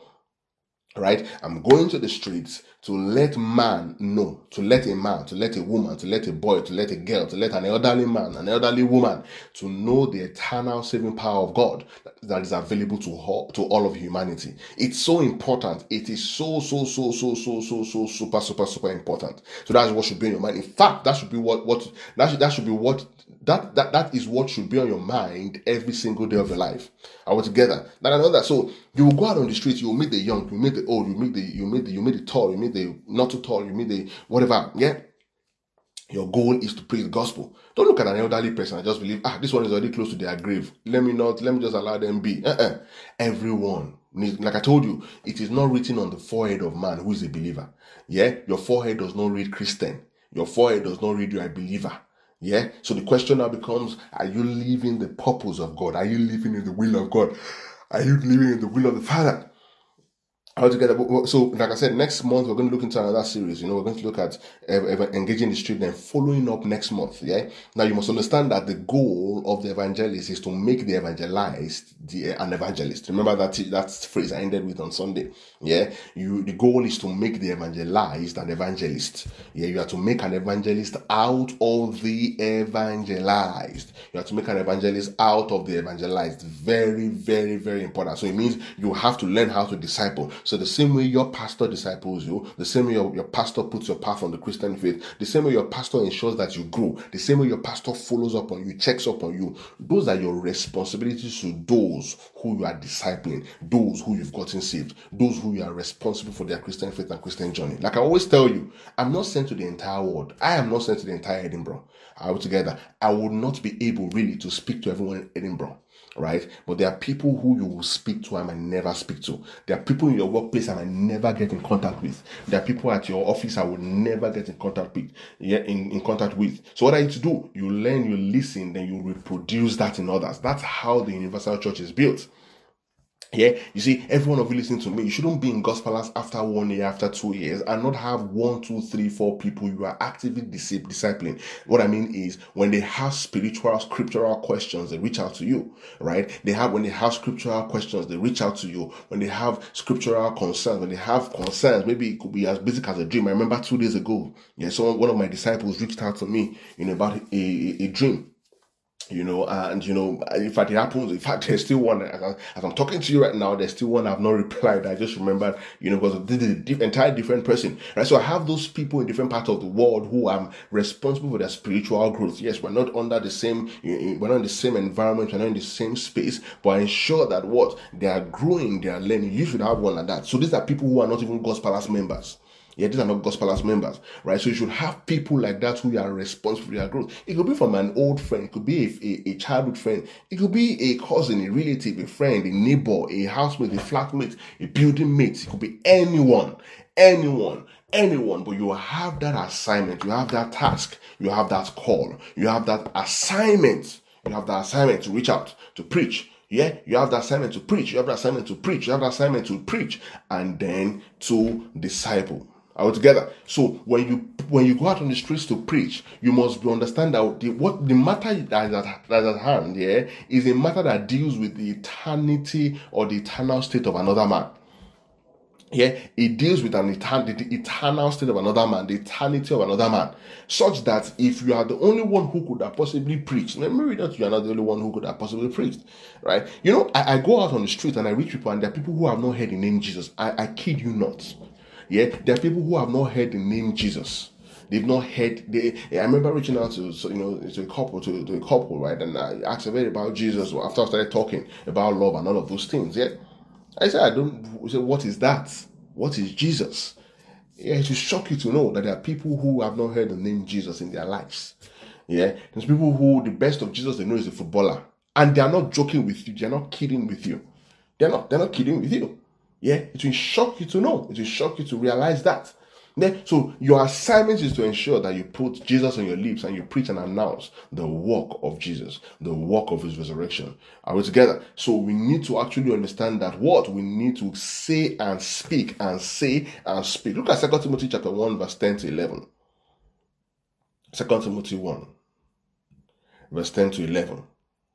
Right? I'm going to the streets to let man know, to let a man, to let a woman, to let a boy, to let a girl, to let an elderly man, an elderly woman, to know the eternal saving power of God that is available to all, to all of humanity. It's so important. It is so, so, so, so, so, so, so, super, super, super important. So that's what should be in your mind. In fact, that should be what, what, that should, that should be what, that, that, that is what should be on your mind every single day of your life. Are we together? Now I know that. So you will go out on the street, you will meet the young, you meet the old, you meet the, you meet the, you meet the tall, you meet the not too tall, you meet the whatever. Yeah. Your goal is to preach the gospel. Don't look at an elderly person and just believe, ah, this one is already close to their grave. Let me not, let me just allow them be. Uh-uh. Everyone needs, like I told you, it is not written on the forehead of man who is a believer. Yeah. Your forehead does not read Christian. Your forehead does not read you are a believer. Yeah. So the question now becomes, are you living the purpose of God? Are you living in the will of God? Are you living in the will of the Father? Altogether, so like I said, next month we're going to look into another series. You know, we're going to look at uh, engaging the street and following up next month. Yeah. Now you must understand that the goal of the evangelist is to make the evangelized the an evangelist. Remember that that phrase I ended with on Sunday. Yeah. You the goal is to make the evangelized an evangelist. Yeah. You have to make an evangelist out of the evangelized. You have to make an evangelist out of the evangelized. Very, very, very important. So it means you have to learn how to disciple. So the same way your pastor disciples you, the same way your, your pastor puts your path on the Christian faith, the same way your pastor ensures that you grow, the same way your pastor follows up on you, checks up on you, those are your responsibilities to those who you are discipling, those who you've gotten saved, those who you are responsible for their Christian faith and Christian journey. Like I always tell you, I'm not sent to the entire world. I am not sent to the entire Edinburgh. Altogether, I would not be able really to speak to everyone in Edinburgh. Right? But there are people who you will speak to and I might never speak to. There are people in your workplace I might never get in contact with. There are people at your office I will never get in contact with. Yeah, in, in contact with. So what are you to do? You learn, you listen, then you reproduce that in others. That's how the universal church is built. Yeah, you see, every one of you listening to me, you shouldn't be in gospelers after one year, after two years, and not have one, two, three, four people you are actively discipling. What I mean is, when they have spiritual, scriptural questions, they reach out to you, right? They have, when they have scriptural questions, they reach out to you. When they have scriptural concerns, when they have concerns, maybe it could be as basic as a dream. I remember two days ago, yeah, so one of my disciples reached out to me, you know, about a, a, a dream. You know, and you know, in fact, it happens. In fact, there's still one as, I, as I'm talking to you right now. There's still one I've not replied. I just remembered, you know, because this is a diff- entire different person, right? So I have those people in different parts of the world who I'm responsible for their spiritual growth. Yes, we're not under the same, we're not in the same environment, we're not in the same space, but I ensure that what they are growing, they are learning. You should have one like that. So these are people who are not even God's Palace members. Yeah, these are not God's Palace members, right? So you should have people like that who are responsible for their growth. It could be from an old friend, it could be a, a, a childhood friend, it could be a cousin, a relative, a friend, a neighbor, a housemate, a flatmate, a building mate. It could be anyone, anyone, anyone. But you have that assignment, you have that task, you have that call, you have that assignment, you have that assignment to reach out, to preach. Yeah, you have the assignment to preach, you have the assignment to preach, you have the assignment to preach, and then to disciple. All together. So when you when you go out on the streets to preach, you must understand that the what the matter that is at, that is at hand here is a matter that deals with the eternity or the eternal state of another man. Yeah, it deals with an etern- the eternal state of another man, the eternity of another man, such that if you are the only one who could have possibly preached, maybe that you are not the only one who could have possibly preached, right? You know, I, I go out on the street and I reach people, and there are people who have not heard the name Jesus. I, I kid you not. Yeah, there are people who have not heard the name Jesus. They've not heard. They. I remember reaching out to, so, you know, to a couple, to, to a couple, right? And I asked a bit about Jesus. After I started talking about love and all of those things, yeah, I said, I don't. I said, what is that? What is Jesus? Yeah, it should shock you to know that there are people who have not heard the name Jesus in their lives. Yeah, there's people who the best of Jesus they know is a footballer, and they are not joking with you. They are not kidding with you. They're not. They're not kidding with you. Yeah, it will shock you to know. It will shock you to realize that. Yeah, so your assignment is to ensure that you put Jesus on your lips and you preach and announce the work of Jesus, the work of his resurrection. Are we together? So we need to actually understand that what we need to say and speak and say and speak. Look at Second Timothy chapter one, verse ten to eleven. Second Timothy one, verse ten to eleven.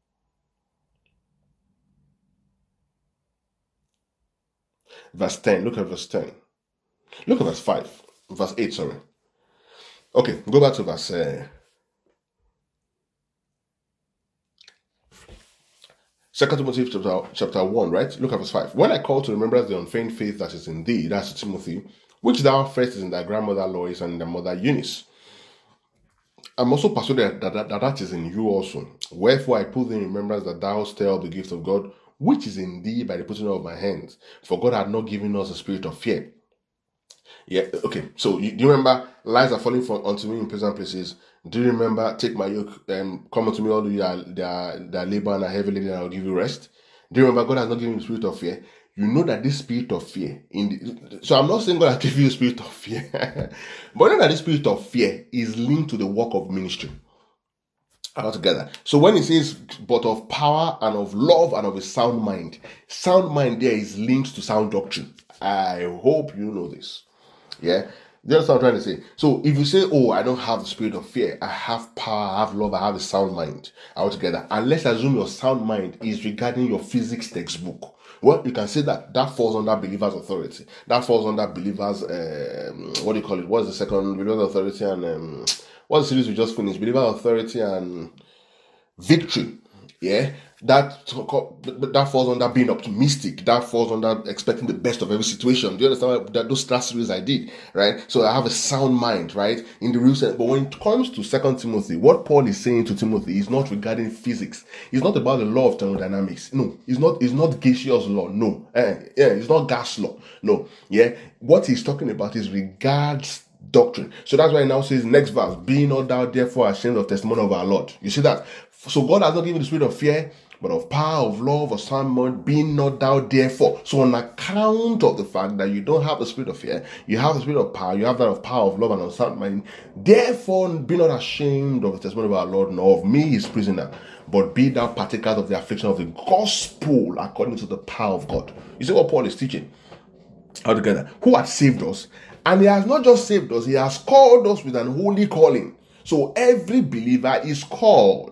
Verse ten. Look at verse ten. Look at verse five. Verse eight, sorry. Okay, go back to verse uh, Second Timothy chapter, chapter one, right? Look at verse five. When I call to remembrance the unfeigned faith that is in thee, that's Timothy, which thou first is in thy grandmother Lois and thy mother Eunice. I'm also persuaded that that, that that is in you also. Wherefore I put thee in remembrance that thou tell the gift of God, which is in thee by the putting of my hands. For God had not given us a spirit of fear. Yeah, okay. So you, do you remember, lies are falling from unto me in pleasant places? Do you remember, take my yoke and um, come unto me, all of you that are, that labor and are heavy laden, and I will give you rest? Do you remember, God has not given you the spirit of fear? You know that this spirit of fear, in the, so I'm not saying God has given you a spirit of fear, but you know that this spirit of fear is linked to the work of ministry. Altogether. So when it says, but of power and of love and of a sound mind, sound mind there is linked to sound doctrine. I hope you know this. Yeah, that's what I'm trying to say. So if you say, oh, I don't have the spirit of fear, I have power, I have love, I have a sound mind altogether, and let's assume your sound mind is regarding your physics textbook. Well, you can say that that falls under believer's authority. That falls under believer's, um, what do you call it? What's the second? Believer's authority and, um, what's the series we just finished? Believer's authority and victory. Yeah, that that falls under being optimistic. That falls under expecting the best of every situation. Do you understand that those last series I did, right? So I have a sound mind, right, in the real sense. But when it comes to Second Timothy, what Paul is saying to Timothy is not regarding physics. It's not about the law of thermodynamics. No, it's not. It's not gaseous law. No, eh, yeah, it's not gas law. No, yeah. What he's talking about is regards doctrine. So that's why he now says next verse, be not thou therefore ashamed of testimony of our Lord. You see that? So God has not given the spirit of fear, but of power, of love, of sound mind, be not thou therefore. So on account of the fact that you don't have the spirit of fear, you have the spirit of power, you have that of power, of love, and of sound mind, therefore be not ashamed of the testimony of our Lord, nor of me his prisoner, but be thou partakers of the affliction of the gospel according to the power of God. You see what Paul is teaching? Altogether, who has saved us, and he has not just saved us, he has called us with an holy calling. So every believer is called,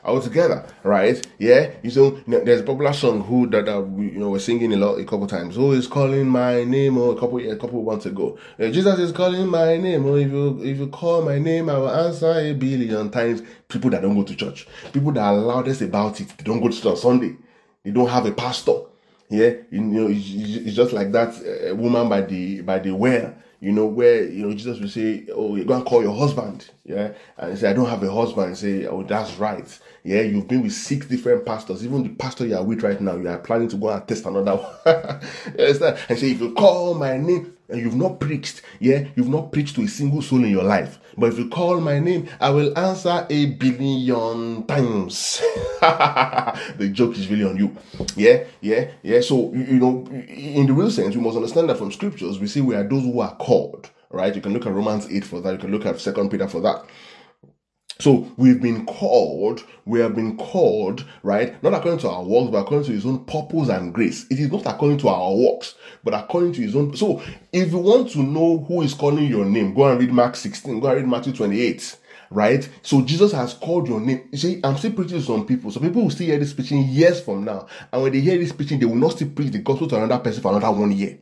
All together, right? Yeah. You know, you know, there's a popular song who that uh, we, you know we're singing a lot a couple times. Who is calling my name? Or a couple a couple months ago, uh, Jesus is calling my name. Or if you if you call my name, I will answer a billion times. People that don't go to church, people that are loudest about it, they don't go to church on Sunday. They don't have a pastor. Yeah, you know, it's, it's just like that uh, woman by the by the well, you know, where you know Jesus will say, "Oh, you're gonna call your husband," yeah, and he say, "I don't have a husband." And say, "Oh, that's right. Yeah, you've been with six different pastors. Even the pastor you are with right now, you are planning to go and test another one." Yes, and say, "If you call my name and you've not preached, yeah, you've not preached to a single soul in your life. But if you call my name, I will answer a billion times." The joke is really on you. Yeah, yeah, yeah. So, you, you know, in the real sense, we must understand that from scriptures, we see we are those who are called, right? You can look at Romans eight for that. You can look at Second Peter for that. So we've been called, we have been called, right? Not according to our works, but according to his own purpose and grace. It is not according to our works, but according to his own. So if you want to know who is calling your name, go and read Mark sixteen, go and read Matthew twenty-eight, right? So Jesus has called your name. You see, I'm still preaching to some people. So people will still hear this preaching years from now. And when they hear this preaching, they will not still preach the gospel to another person for another one year.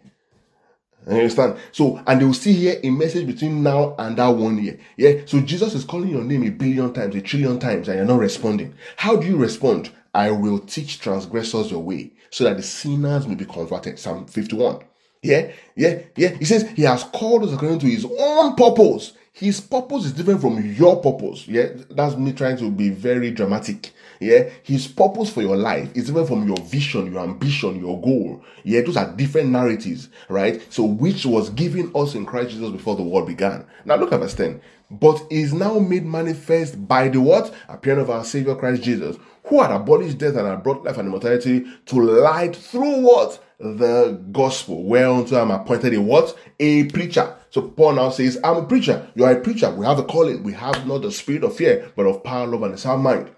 You understand? So, and they will still hear a message between now and that one year. Yeah. So Jesus is calling your name a billion times, a trillion times, and you're not responding. How do you respond? "I will teach transgressors your way, so that the sinners may be converted." Psalm fifty-one. Yeah, yeah, yeah. He says he has called us according to his own purpose. His purpose is different from your purpose. Yeah, that's me trying to be very dramatic. Yeah, his purpose for your life is different from your vision, your ambition, your goal. Yeah, those are different narratives, right? So, which was given us in Christ Jesus before the world began. Now, look at verse ten. "But is now made manifest by the what? Appearing of our Savior Christ Jesus, who had abolished death and had brought life and immortality to light through what? The gospel, whereunto I am appointed a what? A preacher." So Paul now says, "I'm a preacher. You are a preacher. We have a calling. We have not the spirit of fear, but of power, love, and a sound mind."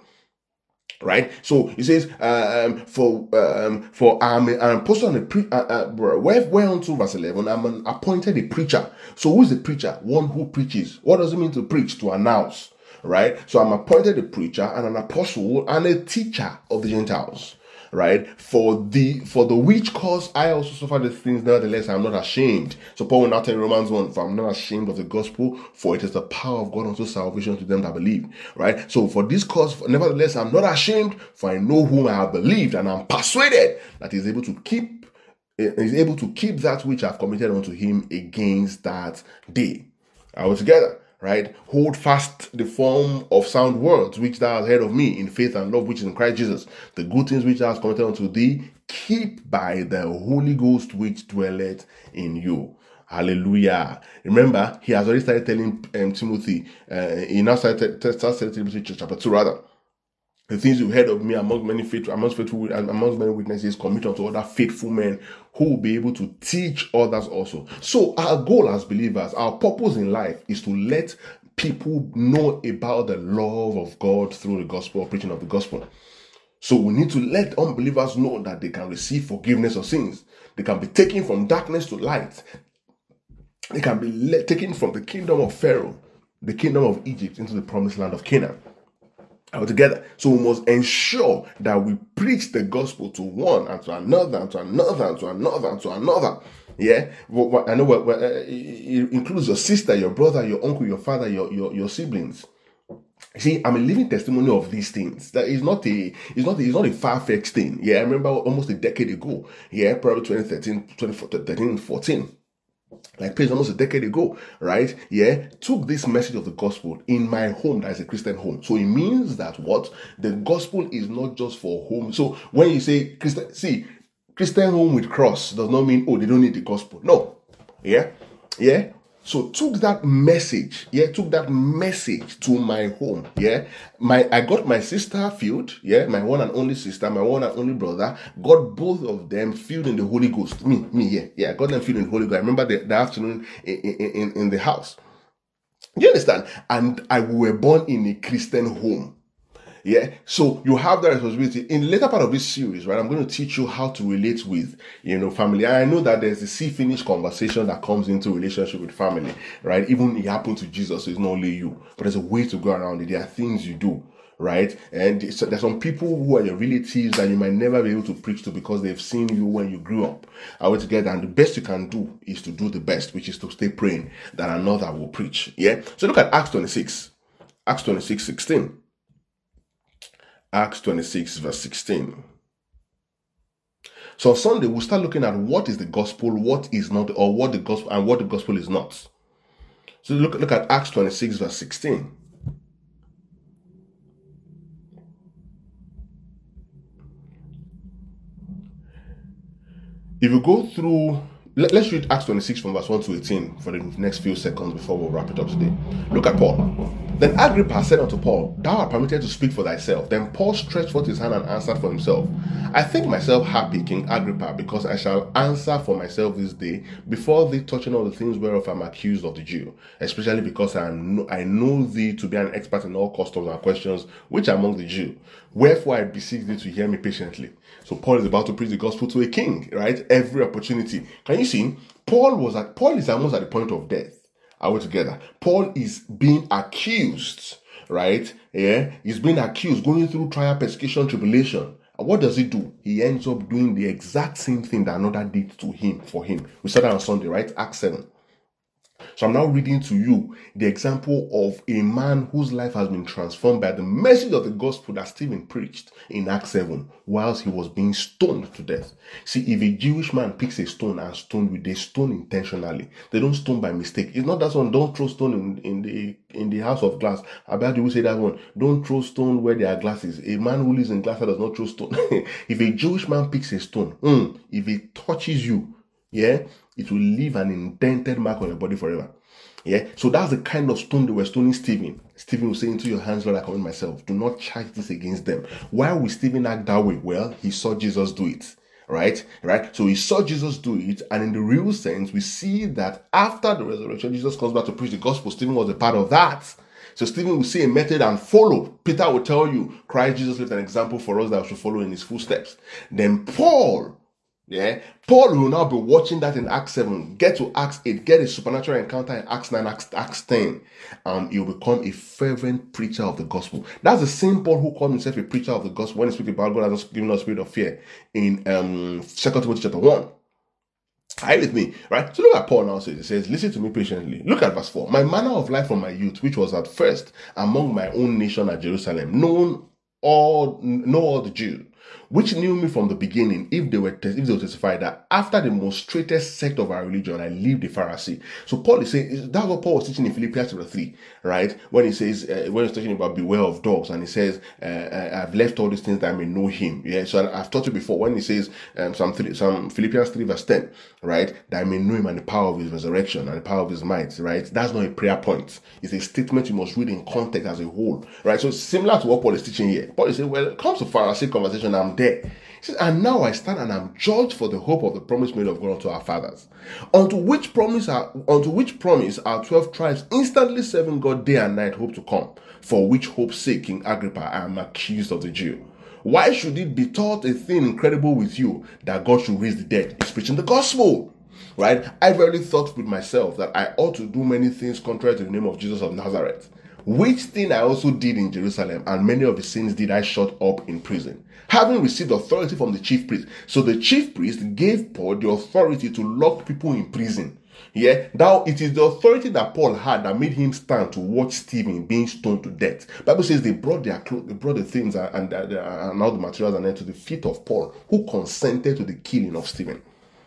Right? So he says, um, for um, for I'm an apostle and a pre uh, uh, where where unto verse eleven, I'm an appointed a preacher. So who is a preacher? One who preaches. What does it mean to preach? To announce. Right? So I'm appointed a preacher and an apostle and a teacher of the Gentiles. Right? For the for the which cause I also suffer these things, nevertheless I'm not ashamed. So Paul will now tell in Romans one, "For I'm not ashamed of the gospel, for it is the power of God unto salvation to them that believe." Right? So for this cause, nevertheless I'm not ashamed, for I know whom I have believed, and I'm persuaded that he is able to keep is able to keep that which I have committed unto him against that day. Are we together? Right? "Hold fast the form of sound words which thou hast heard of me in faith and love which is in Christ Jesus. The good things which thou hast committed unto thee, keep by the Holy Ghost which dwelleth in you." Hallelujah. Remember, he has already started telling um, Timothy, uh, he now started, started Timothy chapter two rather. "The things you heard of me among many faithful, amongst faithful, amongst many witnesses, commit unto other faithful men who will be able to teach others also." So our goal as believers, our purpose in life is to let people know about the love of God through the gospel, or preaching of the gospel. So we need to let unbelievers know that they can receive forgiveness of sins. They can be taken from darkness to light. They can be let, taken from the kingdom of Pharaoh, the kingdom of Egypt, into the promised land of Canaan. Altogether. So we must ensure that we preach the gospel to one and to another and to another and to another and to another. Yeah, I know what, what uh, it includes your sister, your brother, your uncle, your father, your your, your siblings. See, I'm a living testimony of these things. That is not a, it's not, a, it's not a far-fetched thing. Yeah, I remember almost a decade ago. Yeah, probably twenty thirteen, twenty thirteen, fourteen. Like praise almost a decade ago, right? Yeah, took this message of the gospel in my home that is a Christian home. So it means that what? The gospel is not just for home. So when you say Christian, see, Christian home with cross does not mean, oh, they don't need the gospel. No. Yeah, yeah. So took that message, yeah, took that message to my home, yeah. My I got my sister filled, yeah, my one and only sister, my one and only brother, got both of them filled in the Holy Ghost. Me, me, yeah, yeah, I got them filled in the Holy Ghost. I remember the, the afternoon in, in, in the house. You understand? And I we were born in a Christian home. Yeah, so you have that responsibility. In the later part of this series, right, I'm going to teach you how to relate with, you know, family. And I know that there's a see-finish conversation that comes into relationship with family, right? Even it happened to Jesus, so it's not only you, but there's a way to go around it. There are things you do, right? And so there's some people who are your relatives that you might never be able to preach to because they've seen you when you grew up. Are we together? And the best you can do is to do the best, which is to stay praying that another will preach. Yeah. So look at Acts twenty-six. Acts twenty-six, sixteen. Acts twenty-six, verse sixteen. So on Sunday, we'll start looking at what is the gospel, what is not, or what the gospel, and what the gospel is not. So look, look at Acts twenty-six, verse sixteen. If you go through, let, let's read Acts twenty-six from verse one to eighteen for the next few seconds before we wrap it up today. Look at Paul. Then Agrippa said unto Paul, Thou art permitted to speak for thyself. Then Paul stretched forth his hand and answered for himself. I think myself happy, King Agrippa, because I shall answer for myself this day before thee touching all the things whereof I am accused of the Jew, especially because I, am, I know thee to be an expert in all customs and questions which are among the Jew. Wherefore I beseech thee to hear me patiently. So Paul is about to preach the gospel to a king, right? Every opportunity. Can you see? Paul was at Paul is almost at the point of death. Are we together? Paul is being accused, right? Yeah, he's being accused, going through trial, persecution, tribulation. And what does he do? He ends up doing the exact same thing that another did to him, for him. We saw that on Sunday, right? Acts seven. So I'm now reading to you the example of a man whose life has been transformed by the message of the gospel that Stephen preached in Acts seven whilst he was being stoned to death. See, if a Jewish man picks a stone and stone with, they stone intentionally. They don't stone by mistake. It's not that one, don't throw stone in, in the in the house of glass. I bet you will say that one. Don't throw stone where there are glasses. A man who lives in glass does not throw stone. If a Jewish man picks a stone, mm, if it touches you, yeah, it will leave an indented mark on your body forever. Yeah, so that's the kind of stone they were stoning Stephen. Stephen was saying, into your hands, Lord, I commend myself. Do not charge this against them. Why would Stephen act that way? Well, he saw Jesus do it. Right? Right? So he saw Jesus do it, and in the real sense, we see that after the resurrection, Jesus comes back to preach the gospel. Stephen was a part of that. So Stephen will see a method and follow. Peter will tell you, Christ Jesus left an example for us that we should follow in his footsteps. Then Paul, yeah, Paul will now be watching that in Acts seven, get to Acts eight, get a supernatural encounter in Acts nine, Acts, Acts ten. Um, he'll become a fervent preacher of the gospel. That's the same Paul who called himself a preacher of the gospel when he speaks about God has not given us a spirit of fear in um Second Timothy chapter one. Are you with me? Right? So look at Paul now says, it says, listen to me patiently. Look at verse four. My manner of life from my youth, which was at first among my own nation at Jerusalem, known all, know all the Jews, which knew me from the beginning, if they were if they were testified that after the most straightest sect of our religion, I lived a Pharisee. So Paul is saying, that's what Paul was teaching in Philippians chapter three, right? When he says, uh, when he's talking about beware of dogs, and he says, uh, I've left all these things that I may know him. Yeah, so I've taught you before, when he says, um, some, three, some Philippians three verse ten, right? That I may know him and the power of his resurrection and the power of his might, right? That's not a prayer point. It's a statement you must read in context as a whole, right? So it's similar to what Paul is teaching here. Paul is saying, well, it comes to Pharisee conversation, I'm there. He says, and now I stand and am judged for the hope of the promise made of God unto our fathers, unto which promise are, unto which promise our twelve tribes instantly serving God day and night hope to come, for which hope's sake, King Agrippa, I am accused of the Jew. Why should it be thought a thing incredible with you that God should raise the dead? He's preaching the gospel. Right? I really thought with myself that I ought to do many things contrary to the name of Jesus of Nazareth, which thing I also did in Jerusalem, and many of the sins did I shut up in prison, having received authority from the chief priest. So the chief priest gave Paul the authority to lock people in prison. Yeah, now it is the authority that Paul had that made him stand to watch Stephen being stoned to death. Bible says they brought their clothes, they brought the things and, and, and all the materials and then to the feet of Paul, who consented to the killing of Stephen.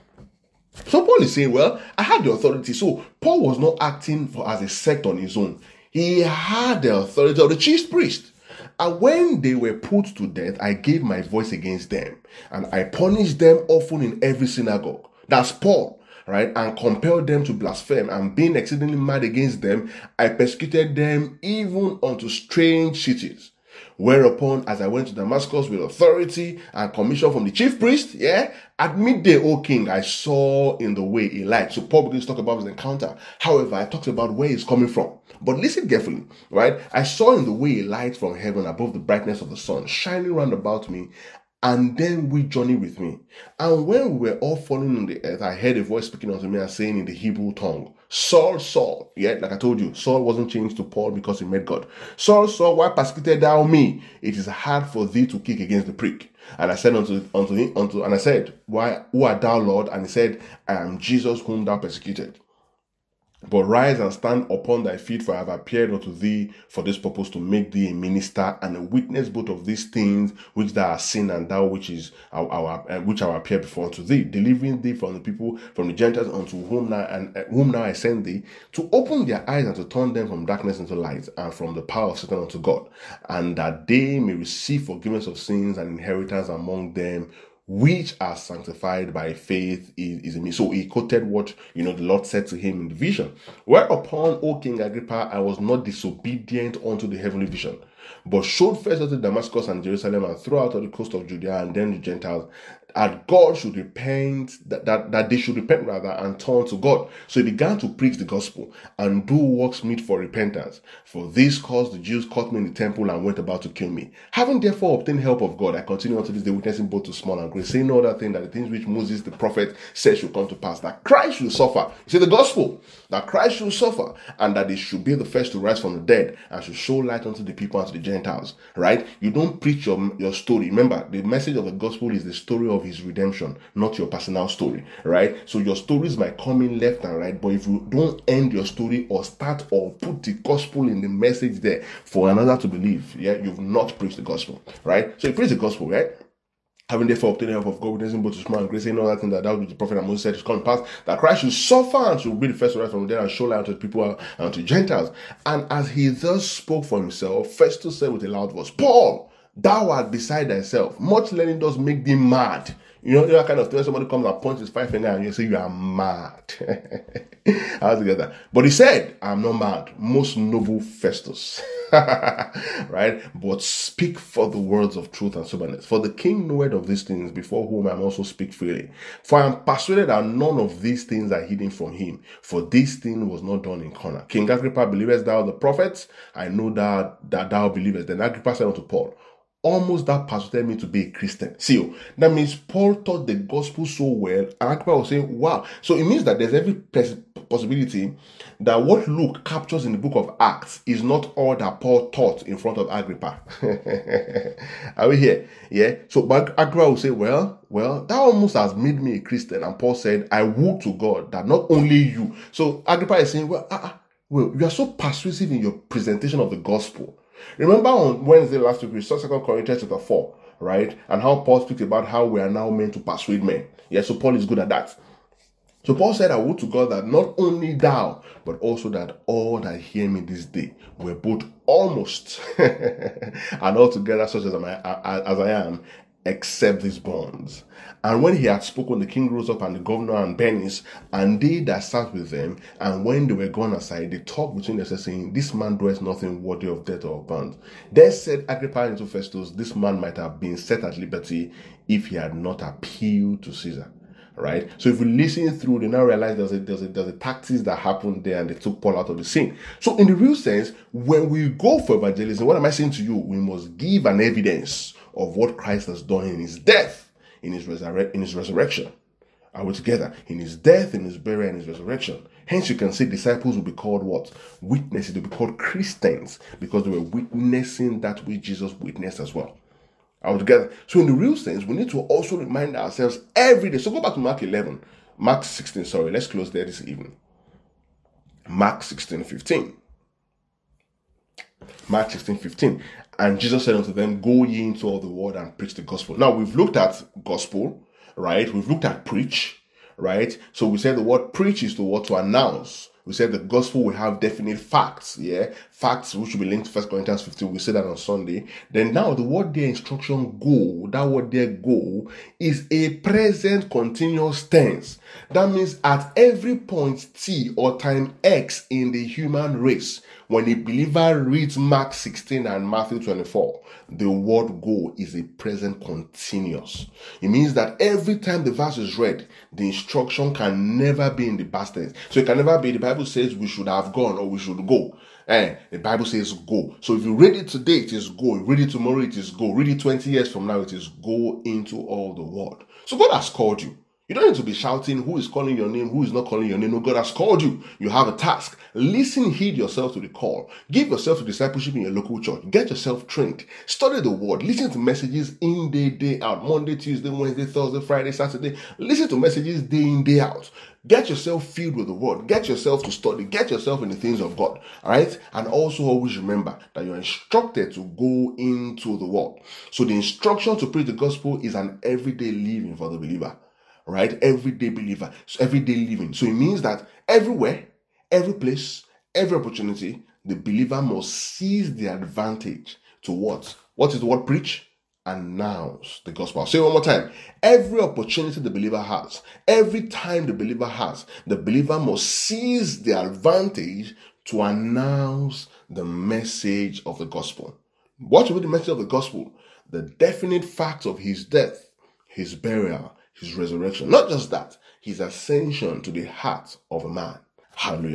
So Paul is saying, well, I had the authority. So Paul was not acting for as a sect on his own. He had the authority of the chief priest. And when they were put to death, I gave my voice against them, and I punished them often in every synagogue. That's Paul, right? And compelled them to blaspheme, and being exceedingly mad against them, I persecuted them even unto strange cities. Whereupon, as I went to Damascus with authority and commission from the chief priest, yeah, at midday, O king, I saw in the way a light. So Paul begins to talk about his encounter. However, I talked about where he's coming from. But listen carefully, right? I saw in the way a light from heaven above the brightness of the sun, shining round about me, and then we journeyed with me. And when we were all falling on the earth, I heard a voice speaking unto me and saying in the Hebrew tongue, Saul, Saul, yeah, like I told you, Saul wasn't changed to Paul because he met God. Saul, Saul, why persecuted thou me? It is hard for thee to kick against the prick. And I said unto unto him, unto and I said, why, who art thou, Lord? And he said, I am Jesus whom thou persecuted. But rise and stand upon thy feet, for I have appeared unto thee for this purpose, to make thee a minister and a witness both of these things which thou hast seen, and thou which is our, our uh, which I appear before unto thee, delivering thee from the people, from the Gentiles, unto whom now and uh, whom now I send thee, to open their eyes and to turn them from darkness into light, and from the power of Satan unto God, and that they may receive forgiveness of sins and inheritance among them which are sanctified by faith is, is in me. So he quoted what, you know, the Lord said to him in the vision. Whereupon, O King Agrippa, I was not disobedient unto the heavenly vision, but showed first unto Damascus and Jerusalem and throughout all the coast of Judea and then the Gentiles, that God should repent, that, that, that they should repent rather and turn to God. So he began to preach the gospel and do works meet for repentance. For this cause the Jews caught me in the temple and went about to kill me. Having therefore obtained help of God, I continue unto this day, witnessing both to small and great, saying no other thing that the things which Moses the prophet said should come to pass, that Christ should suffer. You see the gospel, that Christ should suffer, and that he should be the first to rise from the dead, and should show light unto the people and to the Gentiles. Right? You don't preach your, your story. Remember, the message of the gospel is the story of his redemption, not your personal story. Right? So your stories might come in left and right, but if you don't end your story or start or put the gospel in the message there for another to believe, yeah, you've not preached the gospel. Right? So you preach the gospel, right? Having therefore obtained help of God, witnessing both to small and great, saying all that thing that thou which the prophet and Moses said is come to pass, that Christ should suffer and should be the first to rise from the dead and show light unto the people and to the Gentiles. And as he thus spoke for himself, Festus said with a loud voice, Paul, thou art beside thyself. Much learning does make thee mad. You know, that kind of thing. Somebody comes and points his five finger and you say you are mad. How's it get that? But he said, I am not mad, most noble Festus. Right? But speak for the words of truth and soberness. For the king knoweth of these things, before whom I am also speak freely. For I am persuaded that none of these things are hidden from him. For this thing was not done in corner. King Agrippa, believest thou the prophets? I know that, that thou believest. Then Agrippa said unto Paul, almost that persuaded me to be a Christian. See, that means Paul taught the gospel so well, and Agrippa was saying, wow. So it means that there's every possibility that what Luke captures in the book of Acts is not all that Paul taught in front of Agrippa. Are we here? Yeah. So but Agrippa will say, well, well, that almost has made me a Christian. And Paul said, I would to God that not only you. So Agrippa is saying, well, uh, well, you are so persuasive in your presentation of the gospel. Remember on Wednesday last week, we saw Second Corinthians chapter four, right? And how Paul speaks about how we are now meant to persuade men. Yeah, so Paul is good at that. So Paul said, I would to God that not only thou, but also that all that hear me this day were both almost and altogether such as I, as I am, except these bonds. And when he had spoken, the king rose up, and the governor and Bernice, and they that sat with them, and when they were gone aside, they talked between themselves, saying, this man doeth nothing worthy of death or of bonds. Then said Agrippa unto Festus, this man might have been set at liberty if he had not appealed to Caesar. Right? So if you listen through, they now realize there's a, there's a, there's a tactics that happened there, and they took Paul out of the scene. So in the real sense, when we go for evangelism, what am I saying to you? We must give an evidence of what Christ has done in his death, in his, resurre- in his resurrection. Are we together? In his death, in his burial, and his resurrection. Hence you can say disciples will be called what? Witnesses. They'll be called Christians, because they were witnessing that which Jesus witnessed as well. Are we together? So in the real sense, we need to also remind ourselves every day. So go back to Mark eleven. Mark sixteen, sorry. Let's close there this evening. Mark sixteen, fifteen. Mark sixteen, fifteen. And Jesus said unto them, go ye into all the world and preach the gospel. Now, we've looked at gospel, right? We've looked at preach, right? So we said the word preach is the word to announce. We said the gospel will have definite facts, yeah? Facts which will be linked to First Corinthians fifteen. We said that on Sunday. Then now the word there, instruction, go, that word there, go, is a present continuous tense. That means at every point T or time X in the human race, when a believer reads Mark sixteen and Matthew twenty-four, the word go is a present continuous. It means that every time the verse is read, the instruction can never be in the past tense. So it can never be, the Bible says we should have gone or we should go. Eh, the Bible says go. So if you read it today, it is go. Read it tomorrow, it is go. Read it twenty years from now, it is go into all the world. So God has called you. You don't need to be shouting who is calling your name, who is not calling your name. No, God has called you. You have a task. Listen, heed yourself to the call. Give yourself to discipleship in your local church. Get yourself trained. Study the word. Listen to messages in day, day out. Monday, Tuesday, Wednesday, Thursday, Friday, Saturday. Listen to messages day in, day out. Get yourself filled with the word. Get yourself to study. Get yourself in the things of God. All right? And also always remember that you're instructed to go into the word. So the instruction to preach the gospel is an everyday living for the believer. Right? Everyday believer. So everyday living. So it means that everywhere, every place, every opportunity, the believer must seize the advantage to what? What is the word preach? Announce the gospel. I'll say it one more time. Every opportunity the believer has, every time the believer has, the believer must seize the advantage to announce the message of the gospel. What will be the message of the gospel? The definite fact of his death, his burial, his resurrection. Not just that, his ascension to the heart of a man. Hallelujah.